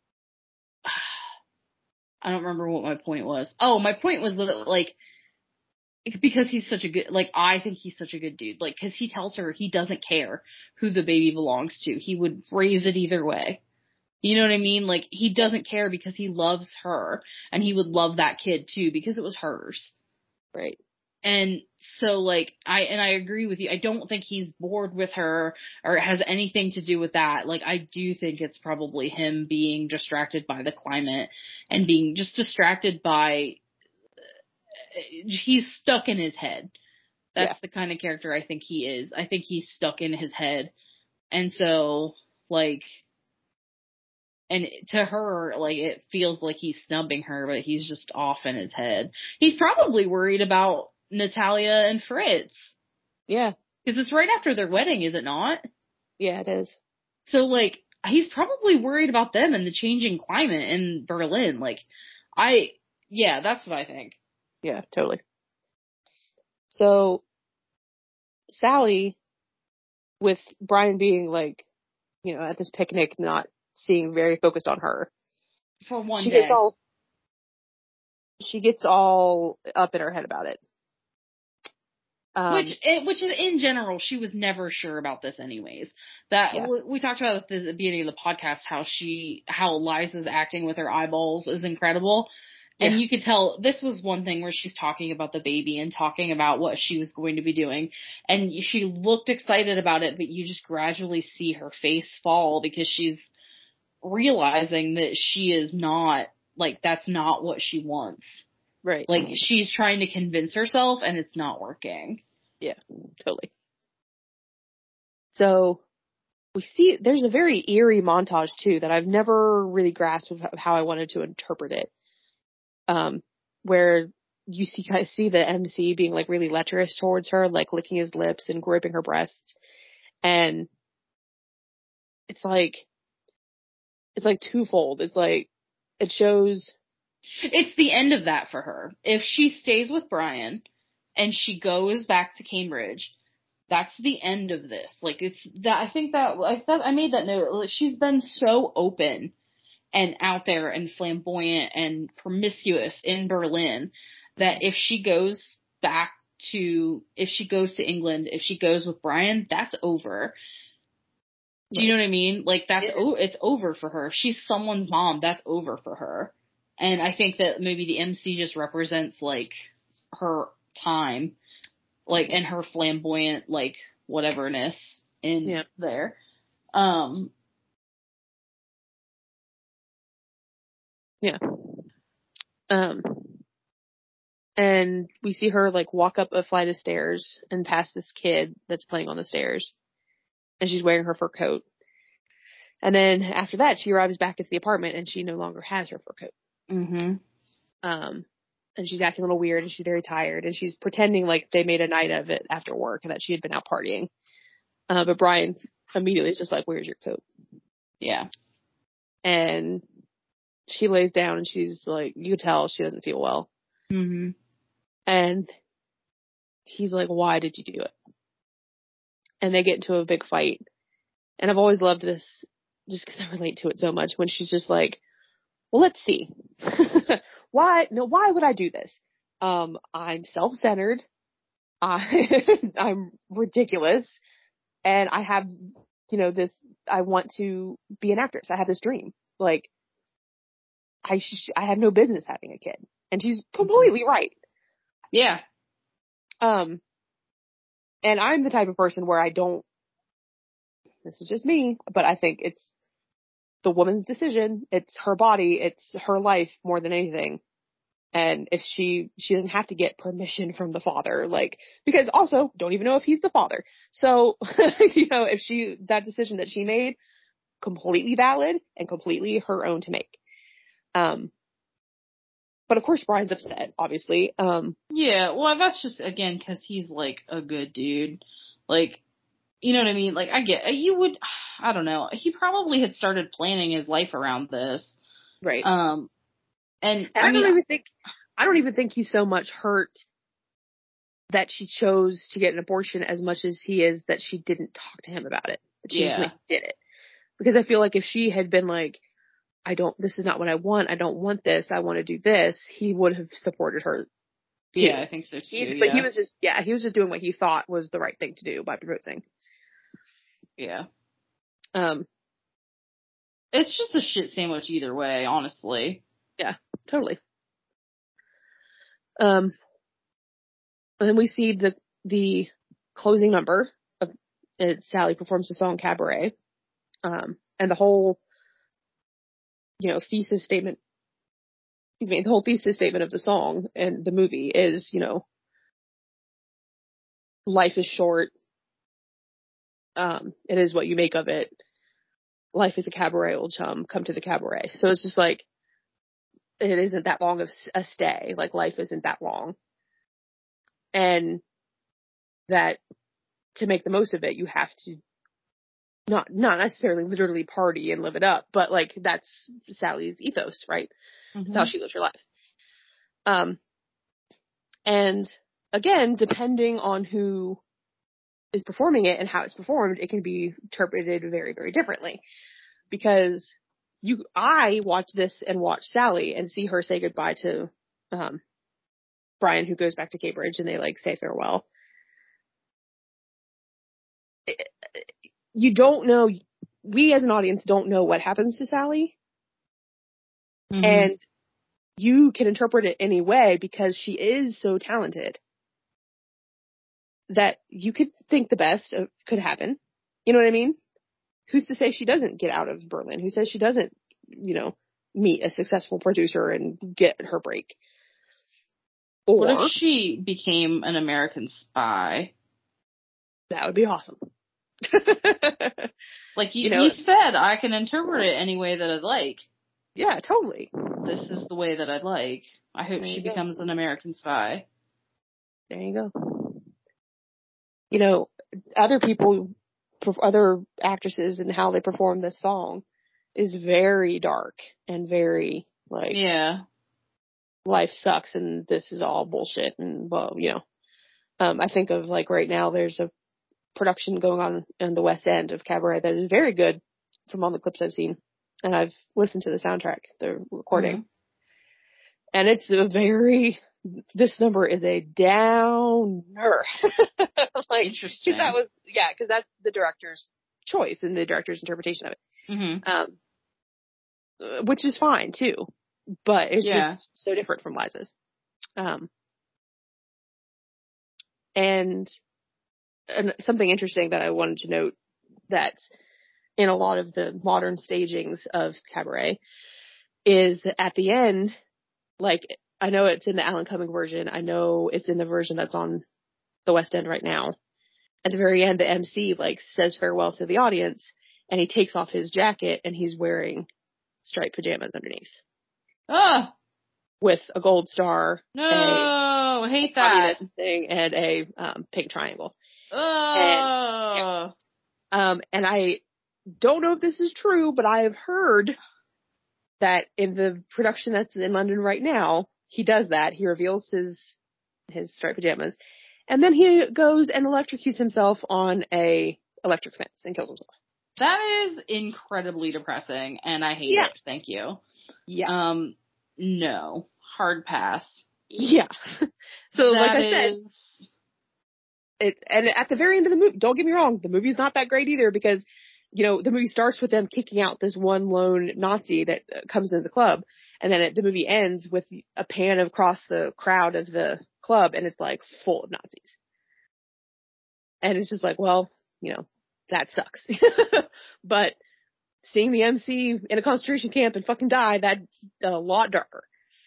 Speaker 2: I don't remember what my point was. Oh, my point was that, like, because he's such a good, like, I think he's such a good dude. Like, cause he tells her he doesn't care who the baby belongs to. He would raise it either way. You know what I mean? Like, he doesn't care because he loves her, and he would love that kid too because it was hers.
Speaker 1: Right.
Speaker 2: And so, like, I agree with you. I don't think he's bored with her or it has anything to do with that. Like, I do think it's probably him being distracted by the climate and being just distracted by, he's stuck in his head. That's the kind of character I think he is. I think he's stuck in his head. And so, like, and to her, like, it feels like he's snubbing her, but he's just off in his head. He's probably worried about Natalia and Fritz.
Speaker 1: Yeah.
Speaker 2: Because it's right after their wedding, is it not?
Speaker 1: Yeah, it is.
Speaker 2: So, like, he's probably worried about them and the changing climate in Berlin. Like, that's what I think.
Speaker 1: Yeah, totally. So, Sally, with Brian being, like, at this picnic, not seeing very focused on her.
Speaker 2: For one day.
Speaker 1: She gets all up in her head about it.
Speaker 2: Which is, in general, she was never sure about this anyways. We talked about at the beginning of the podcast how Liza's acting with her eyeballs is incredible. And you could tell this was one thing where she's talking about the baby and talking about what she was going to be doing. And she looked excited about it, but you just gradually see her face fall because she's realizing that she is not, like, that's not what she wants.
Speaker 1: Right.
Speaker 2: Like, she's trying to convince herself and it's not working.
Speaker 1: Yeah, totally. So we see there's a very eerie montage too that I've never really grasped of how I wanted to interpret it. Where you see the MC being like really lecherous towards her, like licking his lips and gripping her breasts. And it's like twofold. It's like, it shows.
Speaker 2: It's the end of that for her. If she stays with Brian and she goes back to Cambridge, that's the end of this. Like, it's that, I made that note. Like, she's been so open and out there and flamboyant and promiscuous in Berlin that if she goes to England, if she goes with Brian, that's over. Do you know what I mean? Like, it's over for her. If she's someone's mom, that's over for her. And I think that maybe the MC just represents, like, her time, like, and her flamboyant, like, whateverness in there.
Speaker 1: Yeah. And we see her, like, walk up a flight of stairs and past this kid that's playing on the stairs. And she's wearing her fur coat. And then after that, she arrives back at the apartment and she no longer has her fur coat.
Speaker 2: Mm-hmm.
Speaker 1: And she's acting a little weird and she's very tired and she's pretending like they made a night of it after work and that she had been out partying. But Brian immediately is just like, where's your coat?
Speaker 2: Yeah.
Speaker 1: And she lays down and she's like, you can tell she doesn't feel well.
Speaker 2: Mm-hmm.
Speaker 1: And he's like, why did you do it? And they get into a big fight. And I've always loved this just because I relate to it so much when she's just like, well, let's see. Why would I do this? I'm self-centered. I'm ridiculous. And I have, I want to be an actress. I have this dream. Like, I have no business having a kid. And she's completely right.
Speaker 2: Yeah.
Speaker 1: And I'm the type of person where this is just me, but I think it's the woman's decision. It's her body. It's her life more than anything. And if she doesn't have to get permission from the father, like, because also don't even know if he's the father. So, if that decision that she made, completely valid and completely her own to make. But of course Brian's upset, obviously.
Speaker 2: Yeah, well, that's just, again, because he's, like, a good dude. Like, you know what I mean? Like, I don't know. He probably had started planning his life around this.
Speaker 1: Right.
Speaker 2: And
Speaker 1: I don't even think he's so much hurt that she chose to get an abortion as much as he is that she didn't talk to him about it. That she just did it. Because I feel like if she had been like, this is not what I want. I don't want this. I want to do this. He would have supported her. Too.
Speaker 2: Yeah, I think so too.
Speaker 1: But he was just doing what he thought was the right thing to do by proposing.
Speaker 2: Yeah. It's just a shit sandwich either way, honestly.
Speaker 1: Yeah, totally. And then we see the closing number of Sally performs the song Cabaret. And the whole thesis statement of the song and the movie is, life is short. It is what you make of it. Life is a cabaret, old chum. Come to the cabaret. So it's just like, it isn't that long of a stay. Like, life isn't that long. And that to make the most of it, you have to not necessarily literally party and live it up, but like, that's Sally's ethos, right?
Speaker 2: Mm-hmm.
Speaker 1: That's how she lives her life. And again, depending on who is performing it and how it's performed, it can be interpreted very, very differently. Because I watch this and watch Sally and see her say goodbye to Brian, who goes back to Cambridge, and they like say farewell. You don't know, we as an audience don't know what happens to Sally. Mm-hmm. And you can interpret it any way because she is so talented that you could think the best could happen. You know what I mean? Who's to say she doesn't get out of Berlin? Who says she doesn't, meet a successful producer and get her break? Or
Speaker 2: what if she became an American spy?
Speaker 1: That would be awesome.
Speaker 2: Like you said, I can interpret it any way that I'd like.
Speaker 1: Yeah, totally.
Speaker 2: This is the way that I'd like. I hope she becomes an American spy.
Speaker 1: There you go. Other actresses and how they perform this song is very dark and very like,
Speaker 2: yeah,
Speaker 1: life sucks and this is all bullshit. And well, I think of like right now there's a production going on in the West End of Cabaret that is very good from all the clips I've seen. And I've listened to the soundtrack, the recording. Mm-hmm. And it's this number is a downer. Like,
Speaker 2: interesting.
Speaker 1: Because that's the director's choice and the director's interpretation of it.
Speaker 2: Mm-hmm.
Speaker 1: Which is fine too, but it's just so different from Liza's. And something interesting that I wanted to note that in a lot of the modern stagings of cabaret is at the end, like, I know it's in the Alan Cumming version. I know it's in the version that's on the West End right now. At the very end, the MC, like, says farewell to the audience, and he takes off his jacket, and he's wearing striped pajamas underneath.
Speaker 2: Oh!
Speaker 1: With a gold star.
Speaker 2: No! I hate that.
Speaker 1: Thing, and a pink triangle.
Speaker 2: Oh!
Speaker 1: And I don't know if this is true, but I have heard that in the production that's in London right now, he does that. He reveals his striped pajamas, and then he goes and electrocutes himself on a electric fence and kills himself.
Speaker 2: That is incredibly depressing, and I hate it. Thank you.
Speaker 1: Yeah.
Speaker 2: No. Hard pass.
Speaker 1: Yeah. So, like I said, and at the very end of the movie, don't get me wrong, the movie's not that great either, because, you know, the movie starts with them kicking out this one lone Nazi that comes into the club, and then the movie ends with a pan across the crowd of the club, and it's like full of Nazis. And it's just like, well, you know, that sucks. But seeing the MC in a concentration camp and fucking die, that's a lot darker.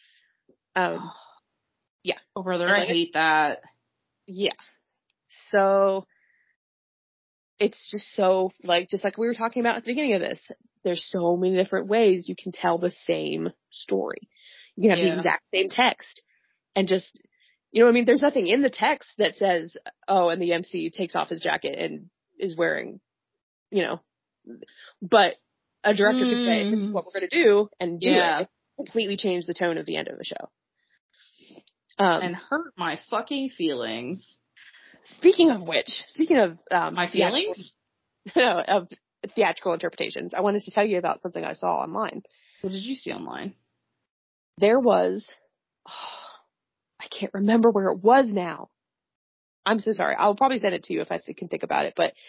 Speaker 1: Yeah.
Speaker 2: Oh, brother, I hate that.
Speaker 1: Yeah. So it's just so, like, just like we were talking about at the beginning of this, there's so many different ways you can tell the same story. You can have the exact same text and just, you know what I mean? There's nothing in the text that says, oh, and the MC takes off his jacket and is wearing, you know, but a director could say, this is what we're going to do, and do it. Completely change the tone of the end of the show.
Speaker 2: And hurt my fucking feelings.
Speaker 1: Speaking of
Speaker 2: my feelings?
Speaker 1: Of theatrical interpretations, I wanted to tell you about something I saw online.
Speaker 2: What did you see online?
Speaker 1: There was, I can't remember where it was now. I'm so sorry. I'll probably send it to you if I can think about it. But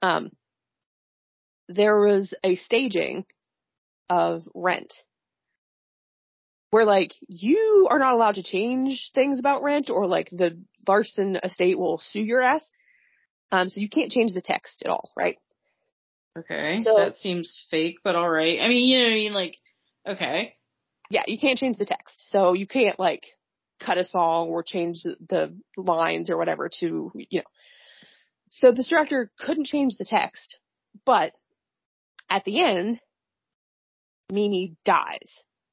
Speaker 1: there was a staging of Rent where, like, you are not allowed to change things about Rent, or, like, the Larson estate will sue your ass. So you can't change the text at all, right?
Speaker 2: Okay. So, that seems fake, but all right. I mean, you know what I mean? Like, okay.
Speaker 1: Yeah, you can't change the text. So you can't, like, cut a song or change the lines or whatever to, you know. So this director couldn't change the text, but at the end, Mimi dies.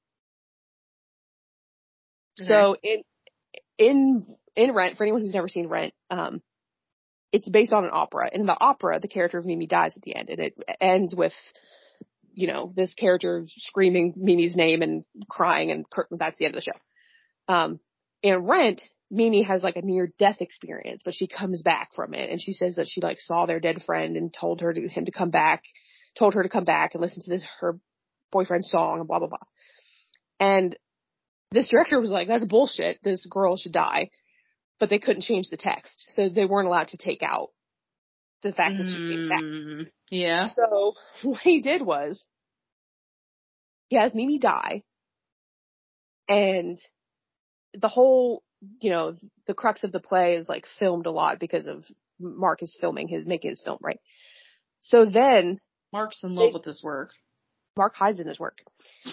Speaker 1: Okay. So in Rent, for anyone who's never seen Rent, it's based on an opera. In the opera, the character of Mimi dies at the end, and it ends with, you know, this character screaming Mimi's name and crying, and that's the end of the show. In Rent, Mimi has, like, a near-death experience, but she comes back from it, and she says that she, like, saw their dead friend and told her to come back and listen to her boyfriend's song and blah, blah, blah. And this director was like, that's bullshit. This girl should die. But they couldn't change the text, so they weren't allowed to take out the fact that she came back.
Speaker 2: Yeah.
Speaker 1: So what he did was, he has Mimi die, and the whole, you know, the crux of the play is, like, filmed a lot because of Mark is making his film, right? So then
Speaker 2: Mark's in love with his work.
Speaker 1: Mark hides in his work.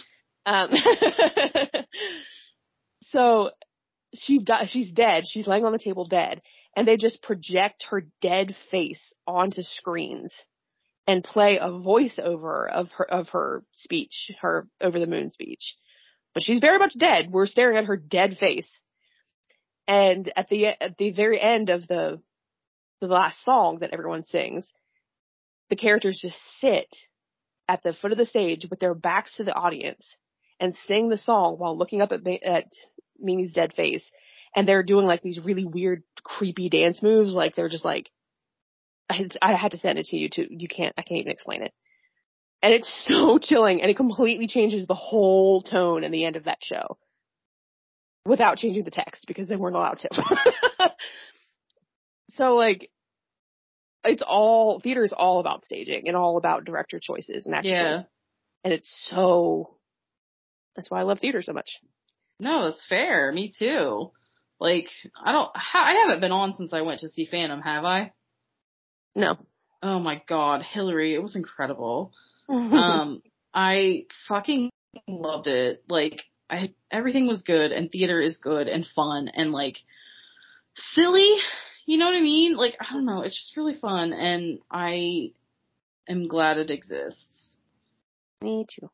Speaker 1: So she's dead. She's laying on the table dead, and they just project her dead face onto screens and play a voiceover of her speech, her Over the Moon speech. But she's very much dead. We're staring at her dead face. And at the very end of the last song that everyone sings, the characters just sit at the foot of the stage with their backs to the audience and sing the song while looking up at Mimi's dead face. And they're doing, like, these really weird, creepy dance moves. Like, they're just like, I had to send it to you too. I can't even explain it. And it's so chilling, and it completely changes the whole tone in the end of that show without changing the text, because they weren't allowed to. So, like, theater is all about staging and all about director choices and actor choices. And that's why I love theater so much.
Speaker 2: No, that's fair. Me too. Like, I haven't been on since I went to see Phantom, have I?
Speaker 1: No.
Speaker 2: Oh my god, Hillary, it was incredible. I fucking loved it. Like, everything was good, and theater is good and fun and like silly. You know what I mean? Like, I don't know, it's just really fun, and I am glad it exists.
Speaker 1: Me too.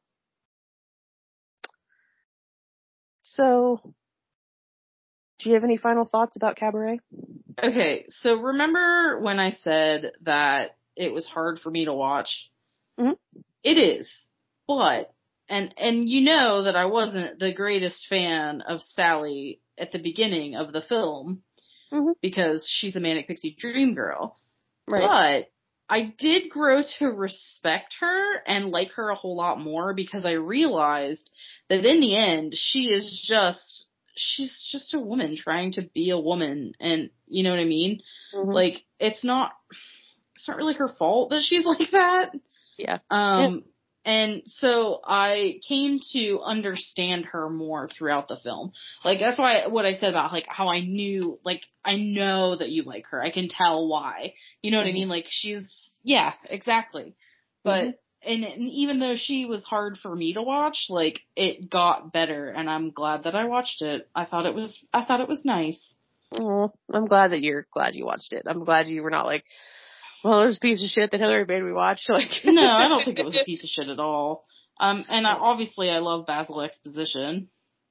Speaker 1: So, do you have any final thoughts about Cabaret?
Speaker 2: Okay, so remember when I said that it was hard for me to watch?
Speaker 1: Mm-hmm.
Speaker 2: It is, but, and you know that I wasn't the greatest fan of Sally at the beginning of the film, because she's a manic pixie dream girl. Right. But I did grow to respect her and like her a whole lot more, because I realized that in the end, she's just a woman trying to be a woman, and you know what I mean? Like, it's not really her fault that she's like that.
Speaker 1: Yeah.
Speaker 2: And so I came to understand her more throughout the film. Like, that's why what I said about, like, how I knew, like, I know that you like her. I can tell why. You know what I mean? Like, yeah, exactly. But, and even though she was hard for me to watch, like, it got better, and I'm glad that I watched it. I thought it was nice.
Speaker 1: Oh, I'm glad that you're glad you watched it. I'm glad you were not like, well, it was a piece of shit that Hillary made me watch. Like,
Speaker 2: no, I don't think it was a piece of shit at all. And obviously I love Basil Exposition.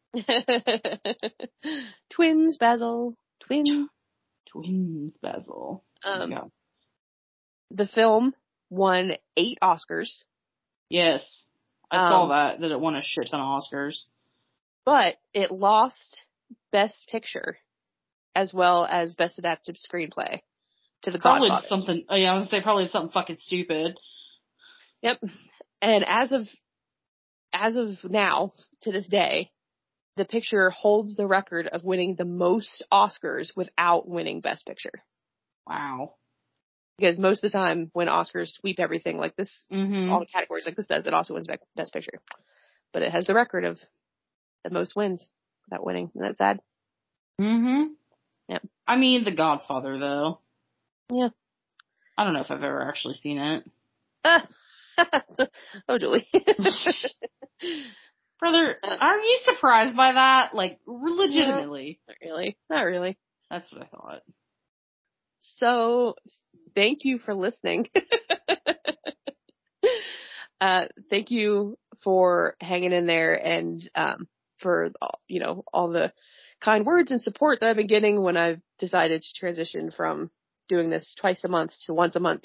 Speaker 1: Twins, Basil.
Speaker 2: Twins, Basil.
Speaker 1: The film won 8 Oscars.
Speaker 2: Yes. I saw that it won a shit ton of Oscars. But
Speaker 1: it lost Best Picture as well as Best Adapted Screenplay to The Godfather.
Speaker 2: Probably something, I was going to say probably something fucking stupid.
Speaker 1: Yep. And as of now, to this day, The Picture holds the record of winning the most Oscars without winning Best Picture.
Speaker 2: Wow.
Speaker 1: Because most of the time when Oscars sweep everything like this, all the categories like this does, it also wins Best Picture. But it has the record of the most wins without winning. Isn't that sad? Yep.
Speaker 2: I mean, The Godfather, though.
Speaker 1: Yeah.
Speaker 2: I don't know if I've ever actually seen it.
Speaker 1: Oh, Julie.
Speaker 2: Brother, aren't you surprised by that? Like, legitimately.
Speaker 1: No, not really.
Speaker 2: That's what I thought.
Speaker 1: So, thank you for listening. Thank you for hanging in there and for, all the kind words and support that I've been getting when I've decided to transition from doing this twice a month to once a month.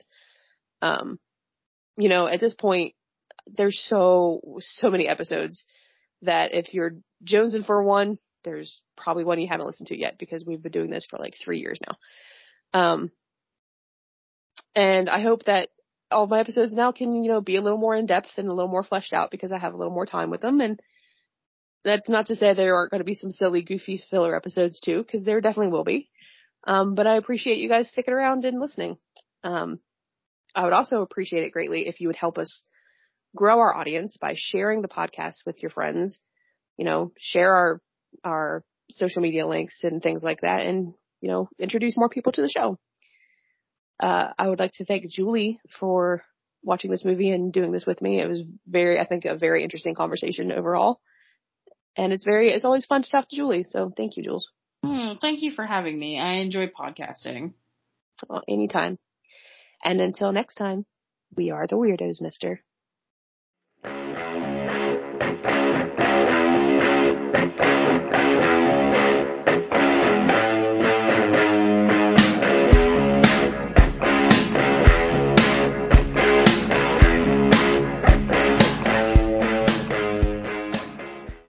Speaker 1: At this point, there's so many episodes that if you're jonesing for one, there's probably one you haven't listened to yet, because we've been doing this for like 3 years now. And I hope that all of my episodes now can, be a little more in depth and a little more fleshed out, because I have a little more time with them. And that's not to say there aren't going to be some silly, goofy filler episodes too, because there definitely will be. But I appreciate you guys sticking around and listening. I would also appreciate it greatly if you would help us grow our audience by sharing the podcast with your friends. Share our social media links and things like that, and, introduce more people to the show. I would like to thank Julie for watching this movie and doing this with me. It was I think a very interesting conversation overall. And it's always fun to talk to Julie. So thank you, Jules.
Speaker 2: Thank you for having me. I enjoy podcasting.
Speaker 1: Well, anytime. And until next time, we are the Weirdos, mister.